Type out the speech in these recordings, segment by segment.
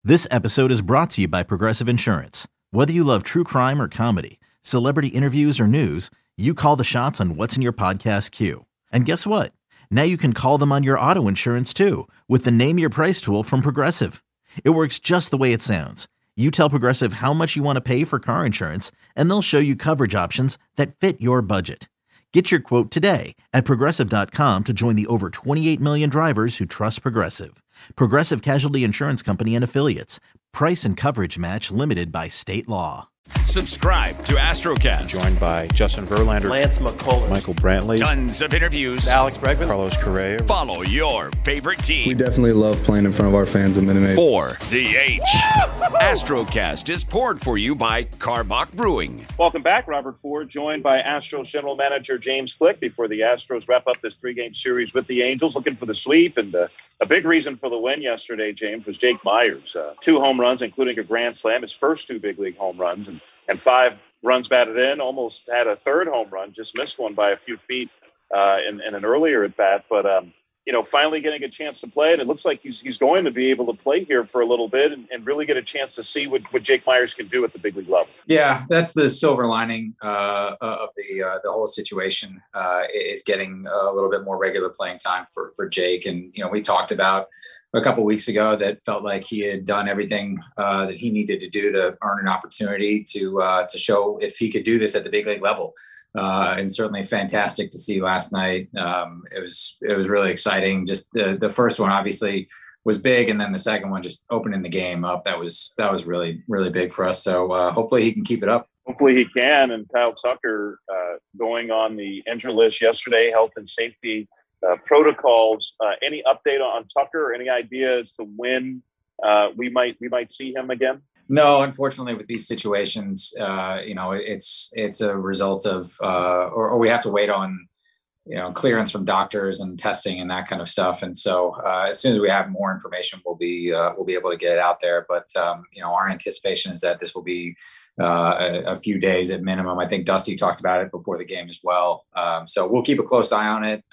This episode is brought to you by Progressive Insurance. Whether you love true crime or comedy, celebrity interviews or news, you call the shots on what's in your podcast queue. And guess what? Now you can call them on your auto insurance too with the Name Your Price tool from Progressive. It works just the way it sounds. You tell Progressive how much you want to pay for car insurance, and they'll show you coverage options that fit your budget. Get your quote today at Progressive.com to join the over 28 million drivers who trust Progressive. Progressive Casualty Insurance Company and Affiliates. Price and coverage match limited by state law. Subscribe to Astrocast. Joined by Justin Verlander, Lance McCullers, Michael Brantley, Tons of interviews. Alex Bregman, Carlos Correa. Follow your favorite team. We definitely love playing in front of our fans at Minute Maid. For the H. Astrocast is poured for you by Karbach Brewing. Welcome back. Robert Ford joined by Astros general manager James Click before the Astros wrap up this three-game series with the Angels, looking for the sweep. And a big reason for the win yesterday, James, was Jake Meyers. 2 home runs, including a grand slam, his first 2 big league home runs, and 5 runs batted in. Almost had a third home run, just missed one by a few feet in an earlier at bat. But finally getting a chance to play, and it looks like he's going to be able to play here for a little bit and really get a chance to see what Jake Meyers can do at the big league level. Yeah, that's the silver lining of the whole situation, is getting a little bit more regular playing time for Jake. And we talked about a couple of weeks ago that felt like he had done everything that he needed to do to earn an opportunity to show if he could do this at the big league level. And certainly fantastic to see last night. It was really exciting. Just the first one obviously was big, and then the second one just opening the game up. That was really, really big for us. So hopefully he can keep it up. Hopefully he can. And Kyle Tucker going on the injury list yesterday, health and safety protocols. Any update on Tucker? Any idea as to when we might see him again? No, unfortunately, with these situations, it's a result of, or we have to wait on, clearance from doctors and testing and that kind of stuff. And so, as soon as we have more information, we'll be able to get it out there. But our anticipation is that this will be a few days at minimum. I think Dusty talked about it before the game as well. So we'll keep a close eye on it.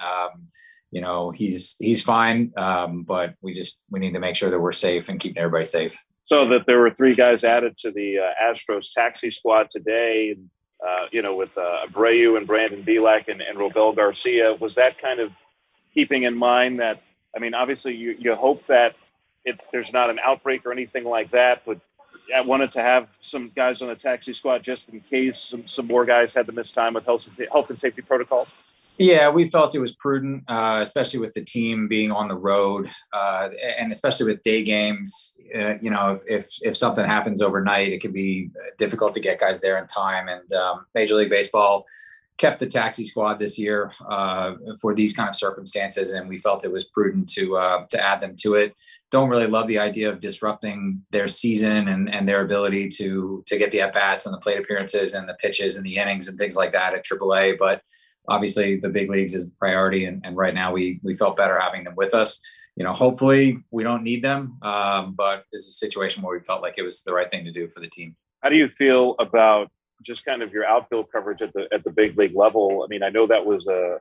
He's fine, but we need to make sure that we're safe and keeping everybody safe. So that there were 3 guys added to the Astros taxi squad today, with Abreu and Brandon Bielak and Robel Garcia. Was that kind of keeping in mind that, obviously you hope that there's not an outbreak or anything like that, but I wanted to have some guys on the taxi squad just in case some more guys had to miss time with health and safety protocols? Yeah, we felt it was prudent, especially with the team being on the road, and especially with day games. If something happens overnight, it can be difficult to get guys there in time. And Major League Baseball kept the taxi squad this year for these kind of circumstances, and we felt it was prudent to add them to it. Don't really love the idea of disrupting their season and their ability to get the at-bats and the plate appearances and the pitches and the innings and things like that at AAA, but obviously the big leagues is the priority. And right now we felt better having them with us. Hopefully we don't need them. But this is a situation where we felt like it was the right thing to do for the team. How do you feel about just kind of your outfield coverage at the big league level? I know that was a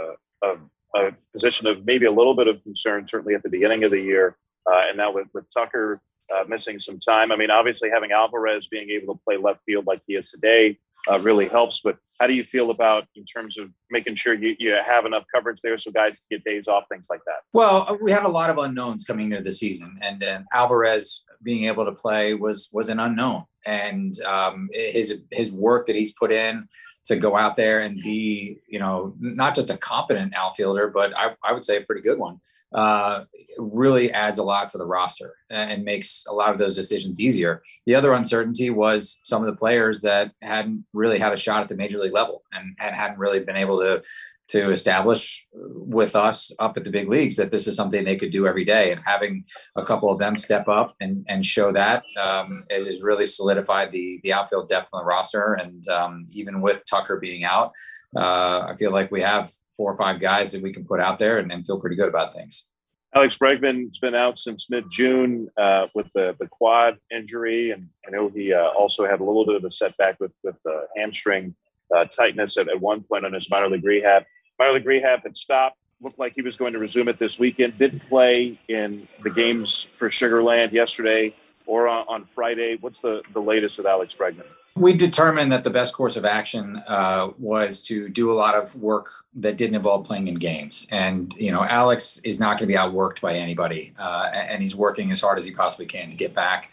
position of maybe a little bit of concern, certainly at the beginning of the year. And now with Tucker missing some time, obviously having Alvarez being able to play left field like he is today really helps. But how do you feel about in terms of making sure you have enough coverage there so guys can get days off, things like that? Well, we had a lot of unknowns coming into the season, and Alvarez being able to play was an unknown. And his work that he's put in to go out there and be, not just a competent outfielder, but I would say a pretty good one, really adds a lot to the roster and makes a lot of those decisions easier. The other uncertainty was some of the players that hadn't really had a shot at the major league level and hadn't really been able to establish with us up at the big leagues that this is something they could do every day. And having a couple of them step up and show that it has really solidified the outfield depth on the roster. And even with Tucker being out, I feel like we have 4 or 5 guys that we can put out there and feel pretty good about things. Alex Bregman's been out since mid-June with the quad injury, and I know he also had a little bit of a setback with hamstring tightness at one point on his minor league rehab. Minor league rehab had stopped. Looked like he was going to resume it this weekend. Didn't play in the games for Sugar Land yesterday or on Friday? What's the latest with Alex Bregman? We determined that the best course of action was to do a lot of work that didn't involve playing in games. And, Alex is not going to be outworked by anybody, and he's working as hard as he possibly can to get back.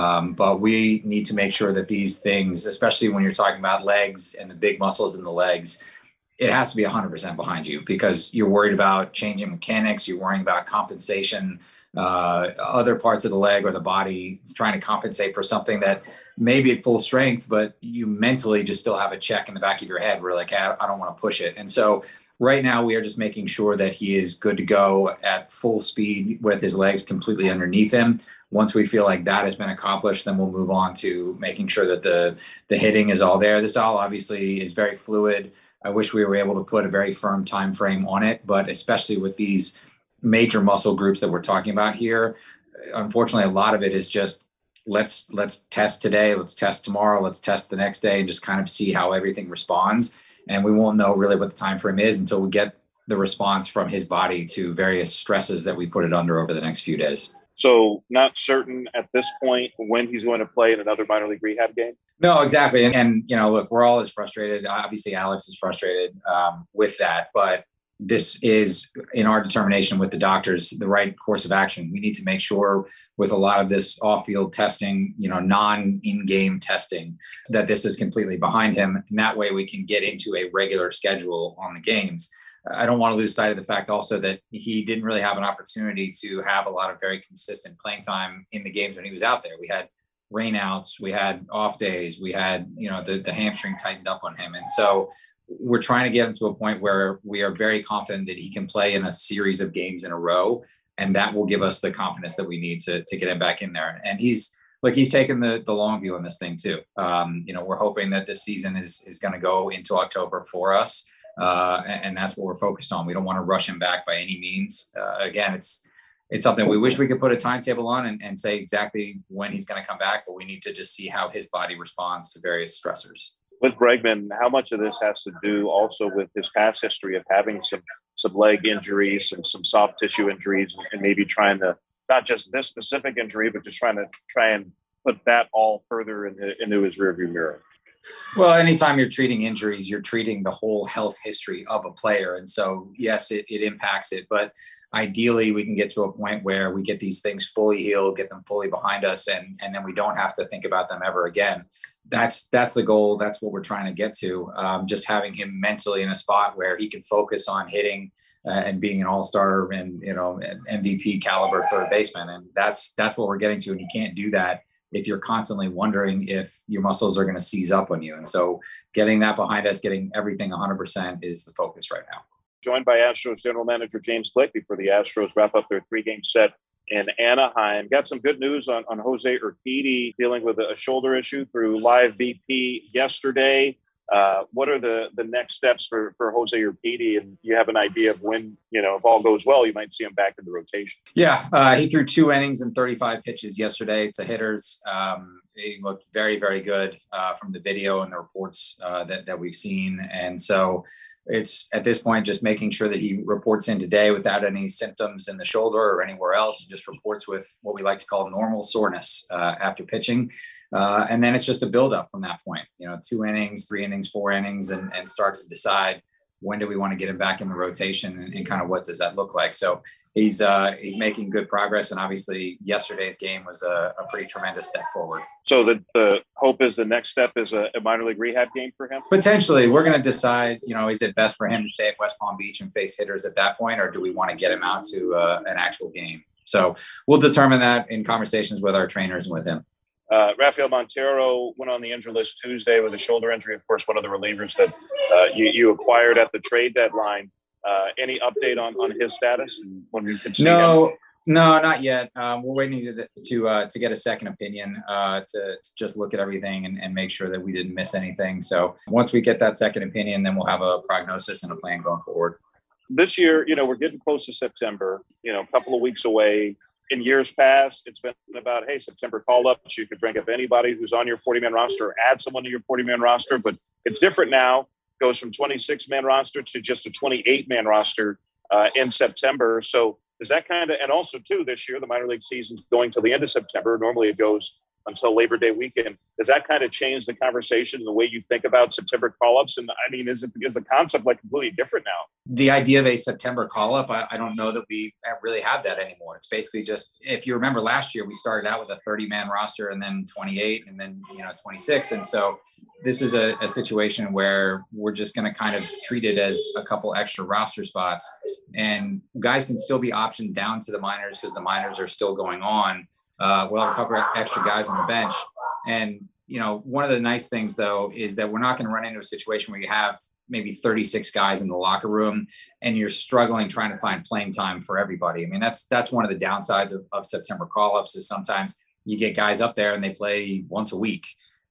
But we need to make sure that these things, especially when you're talking about legs and the big muscles in the legs, it has to be 100% behind you, because you're worried about changing mechanics. You're worrying about compensation, other parts of the leg or the body, trying to compensate for something that may be at full strength, but you mentally just still have a check in the back of your head where like, I don't want to push it. And so right now we are just making sure that he is good to go at full speed with his legs completely underneath him. Once we feel like that has been accomplished, then we'll move on to making sure that the hitting is all there. This all obviously is very fluid. I wish we were able to put a very firm time frame on it, but especially with these major muscle groups that we're talking about here, unfortunately, a lot of it is just let's test today, let's test tomorrow, let's test the next day, and just kind of see how everything responds. And we won't know really what the time frame is until we get the response from his body to various stresses that we put it under over the next few days. So not certain at this point when he's going to play in another minor league rehab game? No, exactly. And look, we're all as frustrated. Obviously, Alex is frustrated with that, but this is, in our determination with the doctors, the right course of action. We need to make sure with a lot of this off-field testing, non-in-game testing, that this is completely behind him. And that way we can get into a regular schedule on the games. I don't want to lose sight of the fact also that he didn't really have an opportunity to have a lot of very consistent playing time in the games when he was out there. We had rainouts, we had off days, we had, the hamstring tightened up on him. And so we're trying to get him to a point where we are very confident that he can play in a series of games in a row. And that will give us the confidence that we need to get him back in there. And he's taken the long view on this thing too. We're hoping that this season is going to go into October for us. And that's what we're focused on. We don't want to rush him back by any means. Again, it's something we wish we could put a timetable on and say exactly when he's going to come back, but we need to just see how his body responds to various stressors. With Bregman, how much of this has to do also with his past history of having some leg injuries and some soft tissue injuries, and maybe trying to, not just this specific injury, but just try and put that all further into his rearview mirror? Well, anytime you're treating injuries, you're treating the whole health history of a player. And so, yes, it impacts it. But ideally, we can get to a point where we get these things fully healed, get them fully behind us, and then we don't have to think about them ever again. That's the goal. That's what we're trying to get to. Just having him mentally in a spot where he can focus on hitting and being an all-star and, an MVP caliber third baseman. And that's what we're getting to. And you can't do that if you're constantly wondering if your muscles are going to seize up on you. And so getting that behind us, getting everything 100% is the focus right now. Joined by Astros general manager James Click before the Astros wrap up their 3-game set in Anaheim. Got some good news on Jose Urquidy dealing with a shoulder issue through live BP yesterday. What are the next steps for Jose Urquidy? And you have an idea of when, if all goes well, you might see him back in the rotation. Yeah, he threw 2 innings and 35 pitches yesterday to hitters. He looked very, very good from the video and the reports that we've seen. And so it's at this point just making sure that he reports in today without any symptoms in the shoulder or anywhere else, just reports with what we like to call normal soreness after pitching. And then it's just a buildup from that point, 2 innings, 3 innings, 4 innings, and start to decide when do we want to get him back in the rotation and kind of what does that look like. So he's making good progress. And obviously yesterday's game was a pretty tremendous step forward. So the hope is the next step is a minor league rehab game for him? Potentially. We're going to decide, is it best for him to stay at West Palm Beach and face hitters at that point, or do we want to get him out to an actual game? So we'll determine that in conversations with our trainers and with him. Rafael Montero went on the injury list Tuesday with a shoulder injury. Of course, one of the relievers that you acquired at the trade deadline. Any update on his status and when we can see him? No, not yet. We're waiting to get a second opinion to just look at everything and make sure that we didn't miss anything. So once we get that second opinion, then we'll have a prognosis and a plan going forward. This year, we're getting close to September, a couple of weeks away. In years past, it's been about, hey, September call-ups. You could bring up anybody who's on your 40-man roster or add someone to your 40-man roster. But it's different now. Goes from 26-man roster to just a 28-man roster in September. So Is that kind of, and also too, this year, the minor league season's going till the end of September. Normally it goes until Labor Day weekend. Does that kind of change the conversation, the way you think about September call-ups? And I mean, is the concept like completely different now? The idea of a September call-up, I don't know that we really have that anymore. It's basically just, if you remember last year, we started out with a 30-man roster and then 28 and then 26. And so this is a situation where we're just going to kind of treat it as a couple extra roster spots. And guys can still be optioned down to the minors because the minors are still going on. We'll have a couple of extra guys on the bench. And, one of the nice things, though, is that we're not going to run into a situation where you have maybe 36 guys in the locker room and you're struggling trying to find playing time for everybody. I mean, that's one of the downsides of September call-ups is sometimes you get guys up there and they play once a week.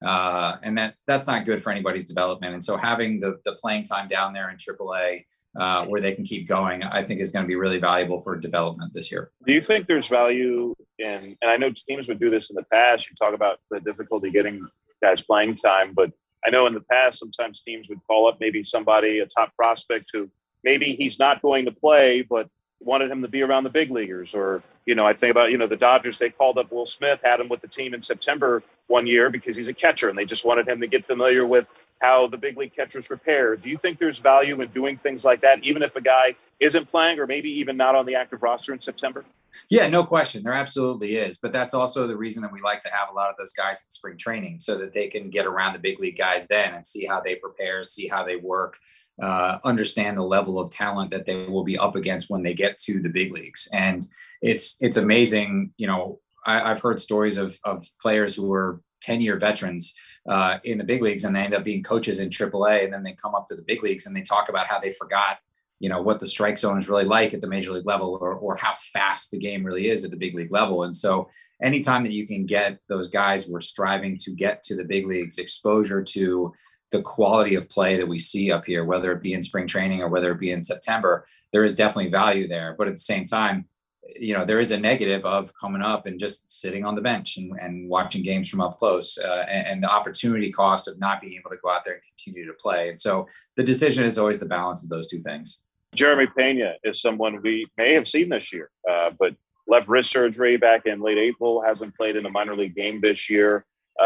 And that's not good for anybody's development. And so having the playing time down there in AAA where they can keep going, I think is going to be really valuable for development this year. Do you think there's value in, and I know teams would do this in the past, you talk about the difficulty getting guys playing time, but I know in the past, sometimes teams would call up maybe somebody, a top prospect who maybe he's not going to play, but wanted him to be around the big leaguers. Or, I think about, the Dodgers, they called up Will Smith, had him with the team in September one year because he's a catcher and they just wanted him to get familiar with how the big league catchers prepare. Do you think there's value in doing things like that, even if a guy isn't playing or maybe even not on the active roster in September? Yeah, no question. There absolutely is. But that's also the reason that we like to have a lot of those guys in spring training so that they can get around the big league guys then and see how they prepare, see how they work, understand the level of talent that they will be up against when they get to the big leagues. And it's amazing. I've heard stories of players who were 10-year veterans in the big leagues and they end up being coaches in AAA, and then they come up to the big leagues and they talk about how they forgot what the strike zone is really like at the major league level or how fast the game really is at the big league level. And so anytime that you can get those guys who are striving to get to the big leagues exposure to the quality of play that we see up here, whether it be in spring training or whether it be in September, there is definitely value there. But at the same time, there is a negative of coming up and just sitting on the bench and watching games from up close and the opportunity cost of not being able to go out there and continue to play. And so the decision is always the balance of those two things. Jeremy Pena is someone we may have seen this year, but left wrist surgery back in late April, hasn't played in a minor league game this year.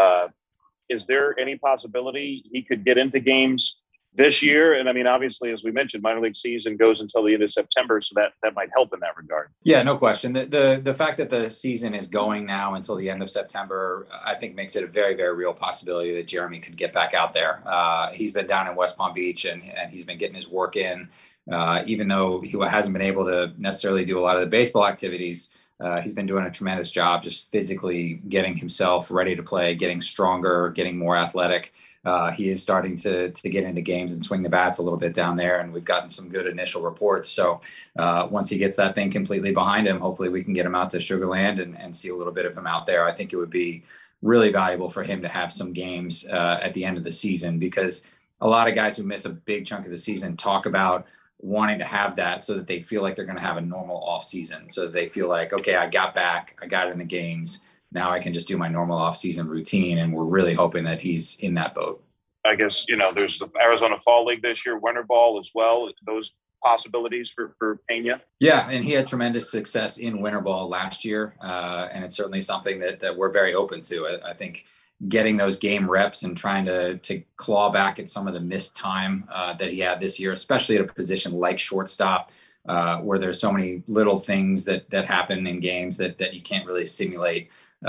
Is there any possibility he could get into games this year? And I mean, obviously, as we mentioned, minor league season goes until the end of September, so that might help in that regard. Yeah, no question. The fact that the season is going now until the end of September, I think makes it a very, very real possibility that Jeremy could get back out there. He's been down in West Palm Beach and he's been getting his work in. Even though he hasn't been able to necessarily do a lot of the baseball activities, he's been doing a tremendous job just physically getting himself ready to play, getting stronger, getting more athletic. He is starting to get into games and swing the bats a little bit down there, and we've gotten some good initial reports. So once he gets that thing completely behind him, hopefully we can get him out to Sugar Land and see a little bit of him out there. I think it would be really valuable for him to have some games at the end of the season, because a lot of guys who miss a big chunk of the season talk about wanting to have that so that they feel like they're going to have a normal off season. So that they feel like, okay, I got back, I got in the games. Now I can just do my normal off season routine. And we're really hoping that he's in that boat. I guess, there's the Arizona Fall League this year, winter ball as well. Those possibilities for Pena. Yeah. And he had tremendous success in winter ball last year. And it's certainly something that we're very open to. I think getting those game reps and trying to claw back at some of the missed time that he had this year, especially at a position like shortstop, where there's so many little things that happen in games that you can't really simulate,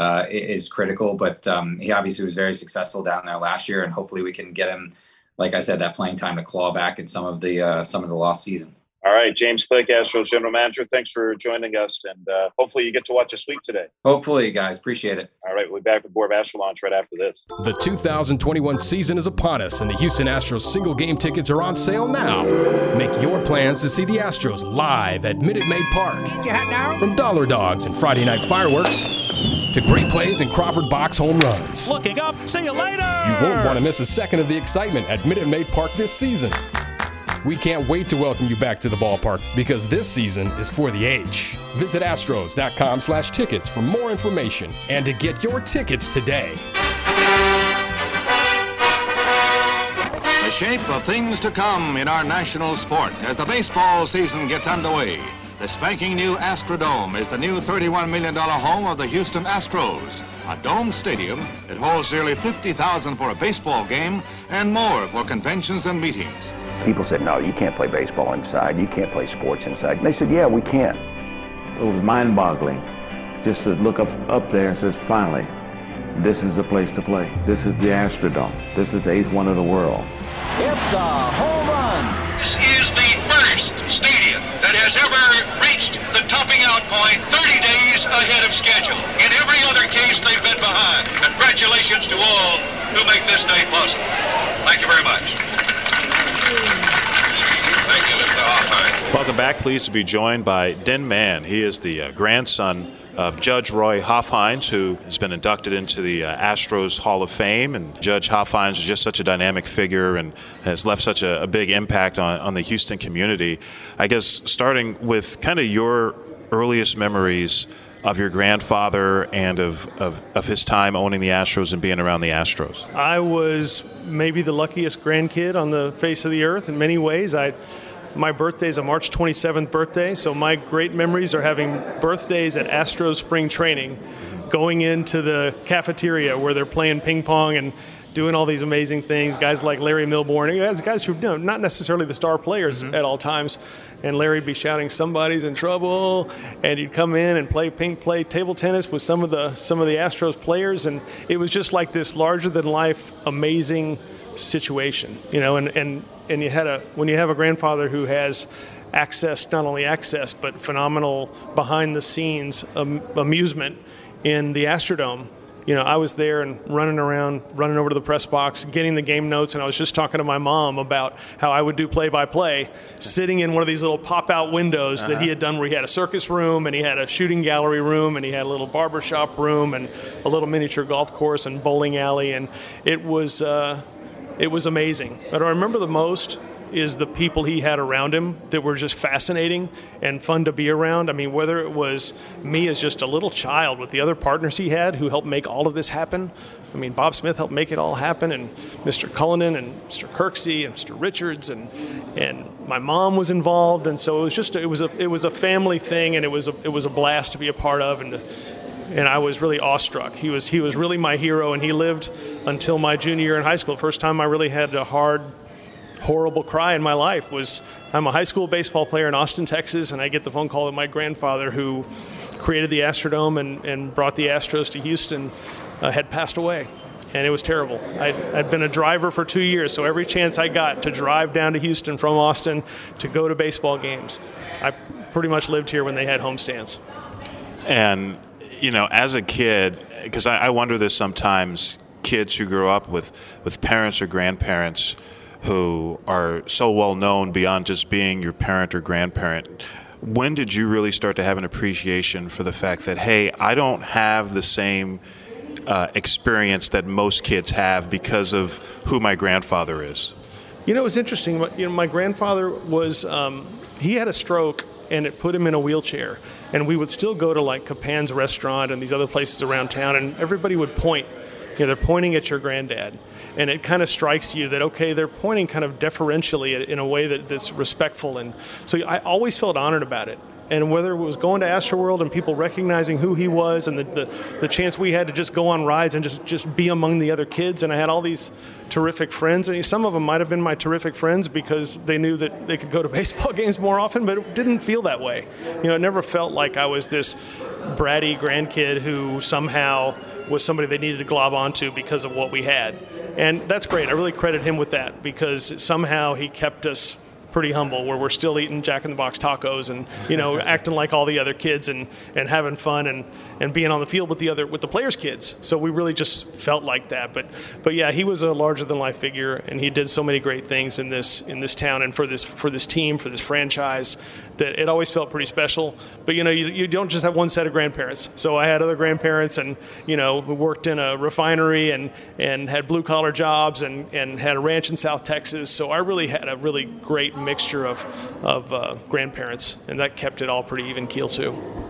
is critical. But he obviously was very successful down there last year, and hopefully we can get him, like I said, that playing time to claw back at some of the lost season. All right, James Click, Astros General Manager, thanks for joining us, and hopefully you get to watch a sweep today. Hopefully, guys. Appreciate it. All right, we'll be back with more of Astro Launch right after this. The 2021 season is upon us, and the Houston Astros single-game tickets are on sale now. Make your plans to see the Astros live at Minute Maid Park. Get your hat down. From Dollar Dogs and Friday night fireworks to great plays and Crawford box home runs. Looking up, see you later! You won't want to miss a second of the excitement at Minute Maid Park this season. We can't wait to welcome you back to the ballpark, because this season is for the H. Visit Astros.com/tickets for more information and to get your tickets today. The shape of things to come in our national sport as the baseball season gets underway. The spanking new Astrodome is the new $31 million home of the Houston Astros, a domed stadium that holds nearly 50,000 for a baseball game and more for conventions and meetings. People said, no, you can't play baseball inside. You can't play sports inside. And they said, yeah, we can. It was mind-boggling just to look up there and say, finally, this is the place to play. This is the Astrodome. This is the 8th one of the world. It's a home run. This is the first stadium that has ever reached the topping out point 30 days ahead of schedule. In every other case, they've been behind. Congratulations to all who make this day possible. Thank you very much. Thank you, Mr. Hoffine. Welcome back. Pleased to be joined by Den Man. He is the grandson of Judge Roy Hofheinz, who has been inducted into the Astros Hall of Fame. And Judge Hofheinz is just such a dynamic figure and has left such a big impact on the Houston community. I guess starting with kind of your earliest memories of your grandfather and of his time owning the Astros and being around the Astros. I was maybe the luckiest grandkid on the face of the earth in many ways. My birthday is a March 27th birthday, so my great memories are having birthdays at Astros spring training, going into the cafeteria where they're playing ping pong and doing all these amazing things. Guys like Larry Milbourne, guys who not necessarily the star players at all times, and Larry'd be shouting, "Somebody's in trouble!" And he'd come in and play table tennis with some of the Astros players, and it was just like this larger than life, amazing situation, and when you have a grandfather who has not only access but phenomenal behind the scenes amusement in the Astrodome. I was there and running over to the press box, getting the game notes, and I was just talking to my mom about how I would do play-by-play, sitting in one of these little pop-out windows that he had done where he had a circus room, and he had a shooting gallery room, and he had a little barbershop room, and a little miniature golf course and bowling alley, and it was amazing. But I remember the most is the people he had around him that were just fascinating and fun to be around. I mean, whether it was me as just a little child with the other partners he had who helped make all of this happen. I mean, Bob Smith helped make it all happen, and Mr. Cullinan and Mr. Kirksey and Mr. Richards, and my mom was involved, and so it was a family thing, and it was a blast to be a part of, and I was really awestruck. He was really my hero, and he lived until my junior year in high school. First time I really had a horrible cry in my life was I'm a high school baseball player in Austin, Texas, and I get the phone call that my grandfather, who created the Astrodome and brought the Astros to Houston, had passed away. And it was terrible. I'd been a driver for 2 years, so every chance I got to drive down to Houston from Austin to go to baseball games, I pretty much lived here when they had homestands. And as a kid, because I wonder this sometimes, kids who grow up with parents or grandparents who are so well known beyond just being your parent or grandparent, when did you really start to have an appreciation for the fact that, hey, I don't have the same experience that most kids have because of who my grandfather is? It was interesting. My grandfather was, he had a stroke, and it put him in a wheelchair. And we would still go to like Capan's restaurant and these other places around town, and everybody would point. They're pointing at your granddad. And it kind of strikes you that, okay, they're pointing kind of deferentially in a way that's respectful. And so I always felt honored about it. And whether it was going to Astroworld and people recognizing who he was, and the chance we had to just go on rides and just be among the other kids. And I had all these terrific friends. And some of them might have been my terrific friends because they knew that they could go to baseball games more often, but it didn't feel that way. It never felt like I was this bratty grandkid who somehow was somebody they needed to glob onto because of what we had. And that's great. I really credit him with that, because somehow he kept us pretty humble, where we're still eating Jack in the Box tacos and acting like all the other kids and having fun and being on the field with the players' kids. So we really just felt like that. But yeah, he was a larger than life figure, and he did so many great things in this town and for this team, for this franchise, that it always felt pretty special. But you don't just have one set of grandparents. So I had other grandparents, and who worked in a refinery and had blue collar jobs and had a ranch in South Texas. So I really had a really great mixture of grandparents, and that kept it all pretty even keel too.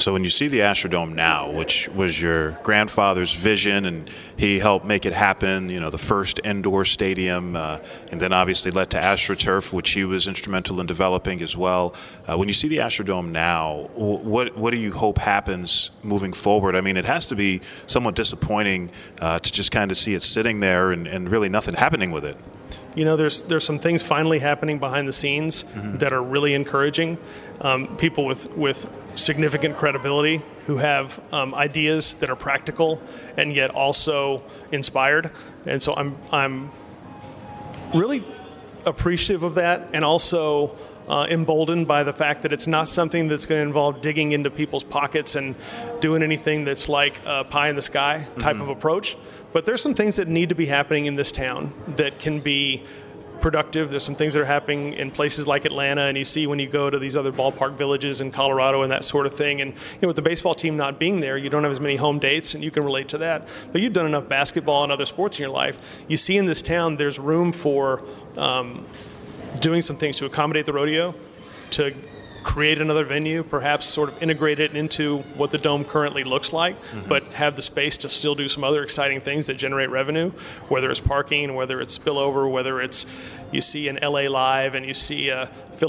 so when you see the Astrodome now, which was your grandfather's vision, and he helped make it happen, the first indoor stadium, and then obviously led to AstroTurf, which he was instrumental in developing as well. When you see the Astrodome now, what do you hope happens moving forward? I mean, it has to be somewhat disappointing to just kind of see it sitting there and really nothing happening with it. There's some things finally happening behind the scenes that are really encouraging. People with significant credibility who have ideas that are practical and yet also inspired. And so I'm really appreciative of that, and also emboldened by the fact that it's not something that's going to involve digging into people's pockets and doing anything that's like a pie in the sky type of approach. But there's some things that need to be happening in this town that can be productive. There's some things that are happening in places like Atlanta, and you see when you go to these other ballpark villages in Colorado and that sort of thing. And with the baseball team not being there, you don't have as many home dates, and you can relate to that. But you've done enough basketball and other sports in your life. You see in this town there's room for doing some things to accommodate the rodeo, to create another venue, perhaps sort of integrate it into what the Dome currently looks like, but have the space to still do some other exciting things that generate revenue, whether it's parking, whether it's spillover, whether it's you see an LA Live and you see a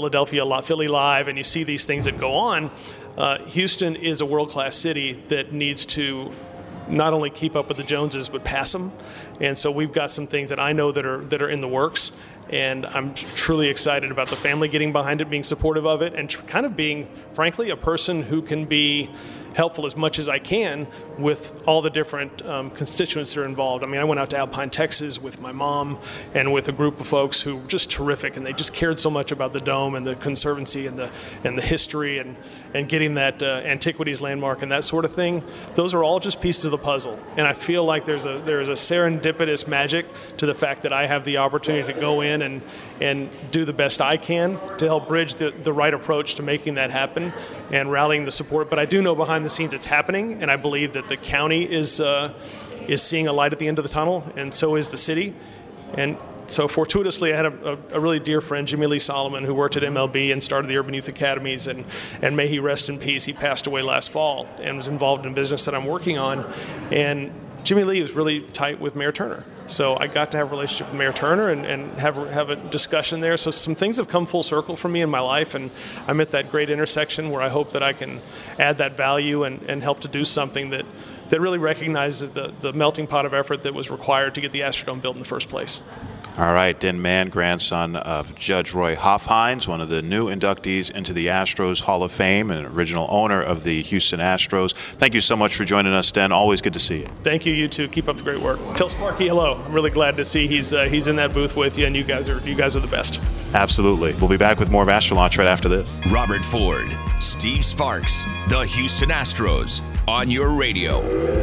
Philly Live, and you see these things that go on. Houston is a world-class city that needs to not only keep up with the Joneses, but pass them. And so we've got some things that I know that are in the works. And I'm truly excited about the family getting behind it, being supportive of it, and kind of being, frankly, a person who can be helpful as much as I can with all the different constituents that are involved. I mean, I went out to Alpine, Texas with my mom and with a group of folks who were just terrific, and they just cared so much about the Dome and the Conservancy and the history and getting that antiquities landmark and that sort of thing. Those are all just pieces of the puzzle. And I feel like there's a serendipitous magic to the fact that I have the opportunity to go in and do the best I can to help bridge the right approach to making that happen and rallying the support. But I do know behind the scenes it's happening, and I believe that the county is seeing a light at the end of the tunnel, and so is the city. And so fortuitously, I had a really dear friend, Jimmy Lee Solomon, who worked at MLB and started the Urban Youth Academies, and may he rest in peace. He passed away last fall and was involved in business that I'm working on. And Jimmy Lee was really tight with Mayor Turner. So I got to have a relationship with Mayor Turner and have a discussion there. So some things have come full circle for me in my life, and I'm at that great intersection where I hope that I can add that value and help to do something that really recognizes the melting pot of effort that was required to get the Astrodome built in the first place. All right, Den Mann, grandson of Judge Roy Hofheinz, one of the new inductees into the Astros Hall of Fame and original owner of the Houston Astros. Thank you so much for joining us, Den. Always good to see you. Thank you. You too. Keep up the great work. Tell Sparky hello. I'm really glad to see he's in that booth with you, and you guys are the best. Absolutely. We'll be back with more of Astro Launch right after this. Robert Ford, Steve Sparks, the Houston Astros on your radio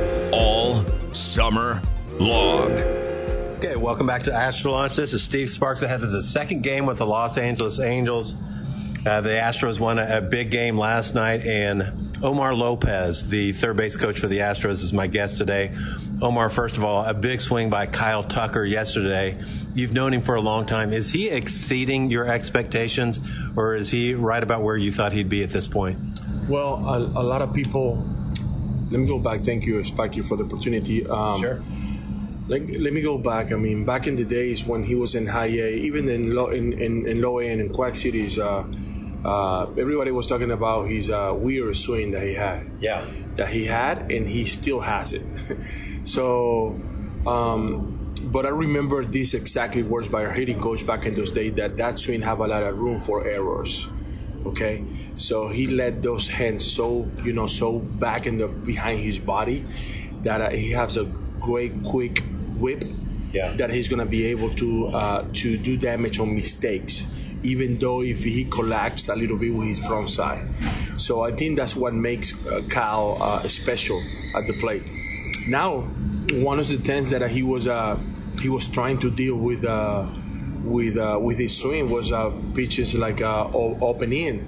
all summer long. Okay, welcome back to Astro Launch. This is Steve Sparks ahead of the second game with the Los Angeles Angels. The Astros won a big game last night, and Omar Lopez, the third base coach for the Astros, is my guest today. Omar, first of all, a big swing by Kyle Tucker yesterday. You've known him for a long time. Is he exceeding your expectations, or is he right about where you thought he'd be at this point? Well, a lot of people... Let me go back. Thank you, Sparky, for the opportunity. Sure. Let me go back. I mean, back in the days when he was in high A, even in low A and in Quack Cities, everybody was talking about his weird swing that he had. Yeah. That he had, and he still has it. So, but I remember these exactly words by our hitting coach back in those days, that swing have a lot of room for errors. Okay, so he let those hands so back behind his body that he has a great quick whip that he's going to be able to do damage on mistakes, even though if he collapsed a little bit with his front side. So I think that's what makes Kyle special at the plate. Now, one of the things that he was trying to deal with his swing was pitches like open in,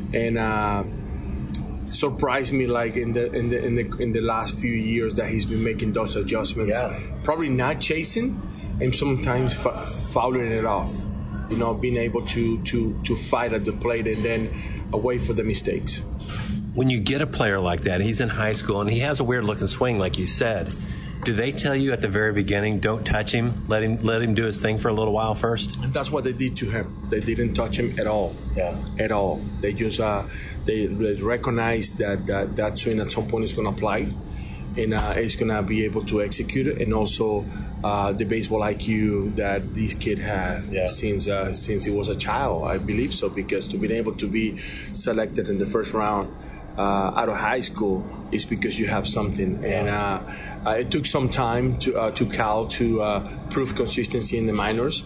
and surprised me like in the last few years that he's been making those adjustments. Yeah. Probably not chasing, and sometimes fouling it off. Being able to fight at the plate and then wait for the mistakes. when you get a player like that, he's in high school and he has a weird looking swing, like you said, do they tell you at the very beginning, don't touch him, let him do his thing for a little while first? And that's what they did to him. They didn't touch him at all. Yeah. At all. They just they recognized that swing at some point is going to apply, and he's going to be able to execute it, and also the baseball IQ that this kid had since he was a child, I believe so, because to be able to be selected in the first round out of high school is because you have something. And it took some time to Cal to prove consistency in the minors,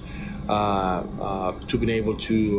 to be able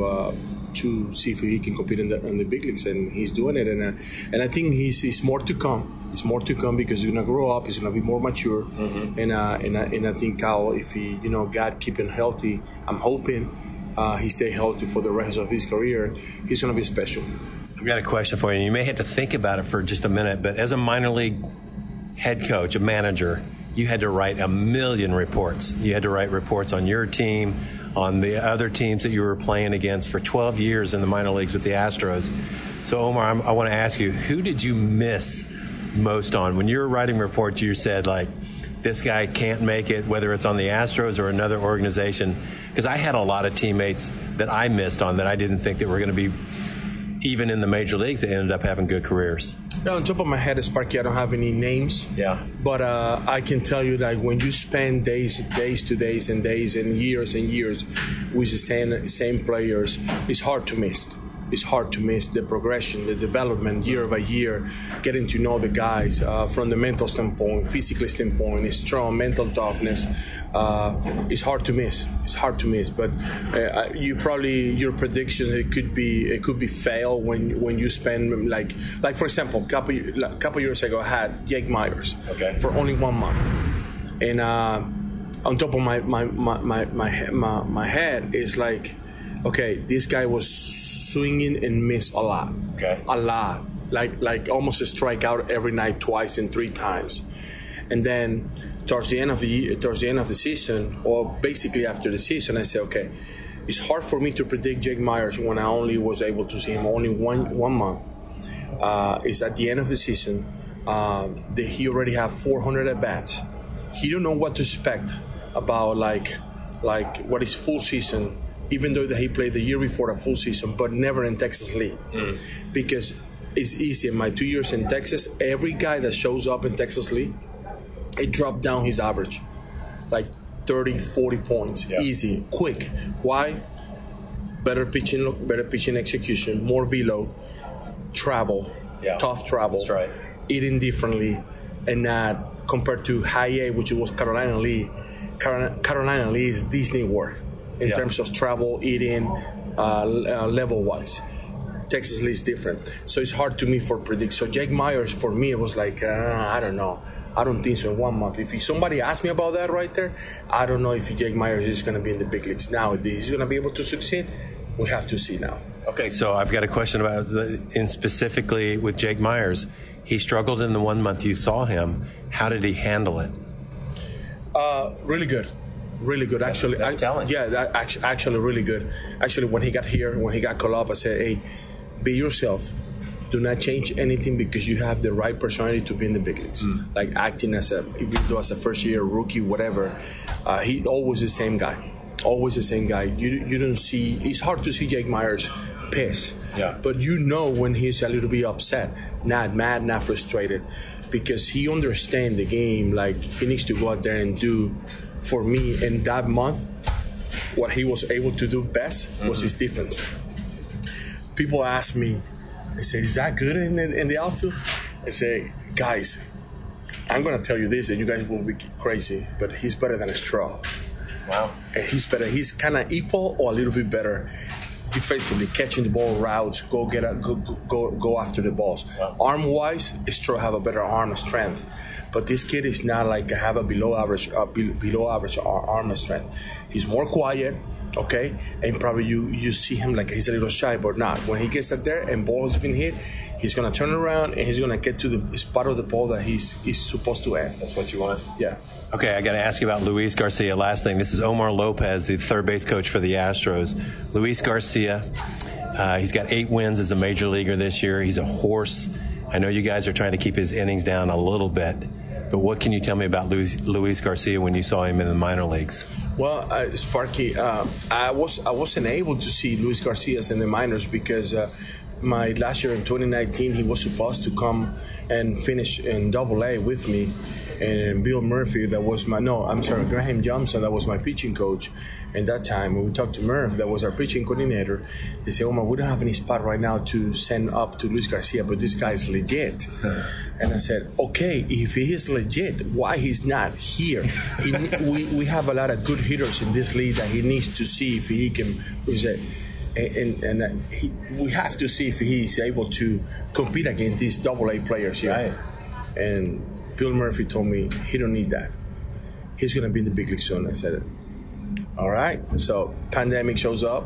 to see if he can compete in the big leagues, and he's doing it. And I think he's more to come. It's more to come because he's gonna grow up. He's gonna be more mature. Mm-hmm. And I think Cal, if he God keep him healthy, I'm hoping he stay healthy for the rest of his career. He's gonna be special. I've got a question for you. You may have to think about it for just a minute, but as a minor league head coach, a manager, you had to write 1 million reports. You had to write reports on your team, on the other teams that you were playing against for 12 years in the minor leagues with the Astros. So, Omar, I want to ask you, who did you miss most on? When you were writing reports, you said, like, this guy can't make it, whether it's on the Astros or another organization. Because I had a lot of teammates that I missed on that I didn't think that were going to be even in the major leagues that ended up having good careers. Now, on top of my head, Sparky, I don't have any names. Yeah. But I can tell you that when you spend days and years with the same players, it's hard to miss. It's hard to miss the progression, the development year by year, getting to know the guys from the mental standpoint, physically standpoint, strong mental toughness. It's hard to miss. It's hard to miss. But your predictions it could be fail when you spend like for example, couple years ago I had Jake Myers for only 1 month, and on top of my head is like, okay, this guy was swinging and missed a lot. A lot. Like almost a strikeout every night, twice and 3 times. And then towards the end of the season, or basically after the season, I said, okay, it's hard for me to predict Jake Myers when I only was able to see him only one month. It's at the end of the season that he already have 400 at bats. He don't know what to expect about like what is full season, even though that he played the year before a full season, but never in Texas League. Because it's easy. In my 2 years in Texas, every guy that shows up in Texas League, it dropped down his average, like 30, 40 points. Yeah. Easy, quick. Why? Better pitching execution, more velo, travel, tough travel. That's right. Eating differently, and not compared to high A, which was Carolina Lee. Carolina Lee is Disney work. In terms of travel, eating, level-wise. Texas League is different. So it's hard to me for predict. So Jake Myers, for me, it was like, I don't know. I don't think so in 1 month. If somebody asked me about that right there, I don't know if Jake Myers is going to be in the big leagues. Now, if he's going to be able to succeed, we have to see now. Okay, so I've got a question about, specifically with Jake Myers. He struggled in the 1 month you saw him. How did he handle it? Really good. Really good, actually. That's talent. Yeah, actually really good. Actually, when he got called up, I said, hey, be yourself. Do not change anything because you have the right personality to be in the big leagues. Like acting as a first-year rookie, whatever. He always the same guy. Always the same guy. You don't see. It's hard to see Jake Myers pissed. Yeah. But you know when he's a little bit upset, not mad, not frustrated, because he understands the game. Like he needs to go out there and do. For me, in that month, what he was able to do best was his defense. People ask me, they say, is that good in the outfield? I say, guys, I'm going to tell you this, and you guys will be crazy, but he's better than a straw. Wow. And he's better. He's kind of equal or a little bit better defensively, catching the ball, routes, go after the balls. Wow. Arm-wise, Straw have a better arm strength. But this kid is not like have a below average arm strength. He's more quiet, okay, and probably you see him like he's a little shy, but not. When he gets up there and ball has been hit, he's gonna turn around and he's gonna get to the spot of the ball that he's supposed to have. That's what you want. Yeah. Okay, I got to ask you about Luis Garcia. Last thing, this is Omar Lopez, the third base coach for the Astros. Luis Garcia He's got 8 wins as a major leaguer this year. He's a horse. I know you guys are trying to keep his innings down a little bit, but what can you tell me about Luis Garcia when you saw him in the minor leagues? Well, Sparky, I wasn't able to see Luis Garcia in the minors because my last year in 2019 he was supposed to come and finish in AA with me, and Bill Murphy, Graham Johnson, that was my pitching coach. And that time when we talked to Murph, that was our pitching coordinator, they said, Omar, we don't have any spot right now to send up to Luis Garcia, but this guy is legit. And I said, okay, if he is legit, why he's not here? We have a lot of good hitters in this league that he needs to see if he can. We have to see if he is able to compete against these AA players here. Right. And Bill Murphy told me he don't need that. He's going to be in the big league soon. I said, all right. So pandemic shows up,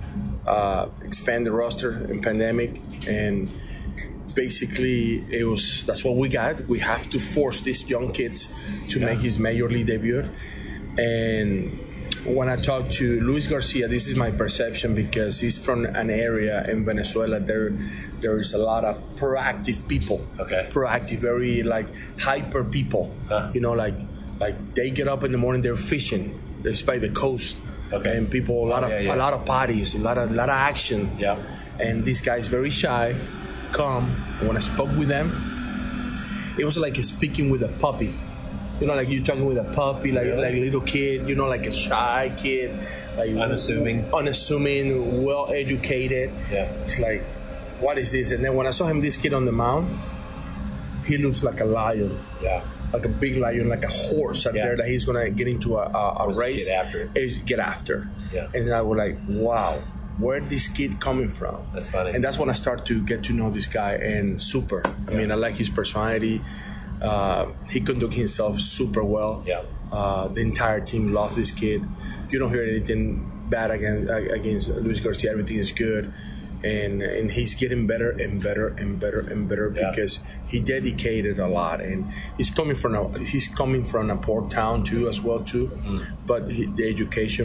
expand the roster in pandemic, and basically that's what we got. We have to force these young kids to make his major league debut. And when I talk to Luis Garcia, this is my perception because he's from an area in Venezuela. There is a lot of proactive people. Okay. Proactive, very like hyper people. You know, like they get up in the morning, they're fishing. They're by the coast. Okay. And people, a lot of parties, a lot of action. Yeah. And this guy's very shy, calm. And when I spoke with them, it was like speaking with a puppy. You know, like you're talking with a puppy, like a little kid, you know, like a shy kid. Like unassuming, well educated. Yeah. It's like, what is this? And then when I saw him, this kid on the mound, he looks like a lion. Yeah. Like a big lion, like a horse out there that he's going to get into a race. Get after. Yeah. And then I was like, wow, where's this kid coming from? That's funny. And that's when I start to get to know this guy, and super. I mean, I like his personality. He conducted himself super well. Yeah. The entire team loved this kid. You don't hear anything bad against Luis Garcia. Everything is good, and he's getting better and better and better and better because he dedicated a lot, and he's coming from a poor town too as well too. Mm-hmm. But the education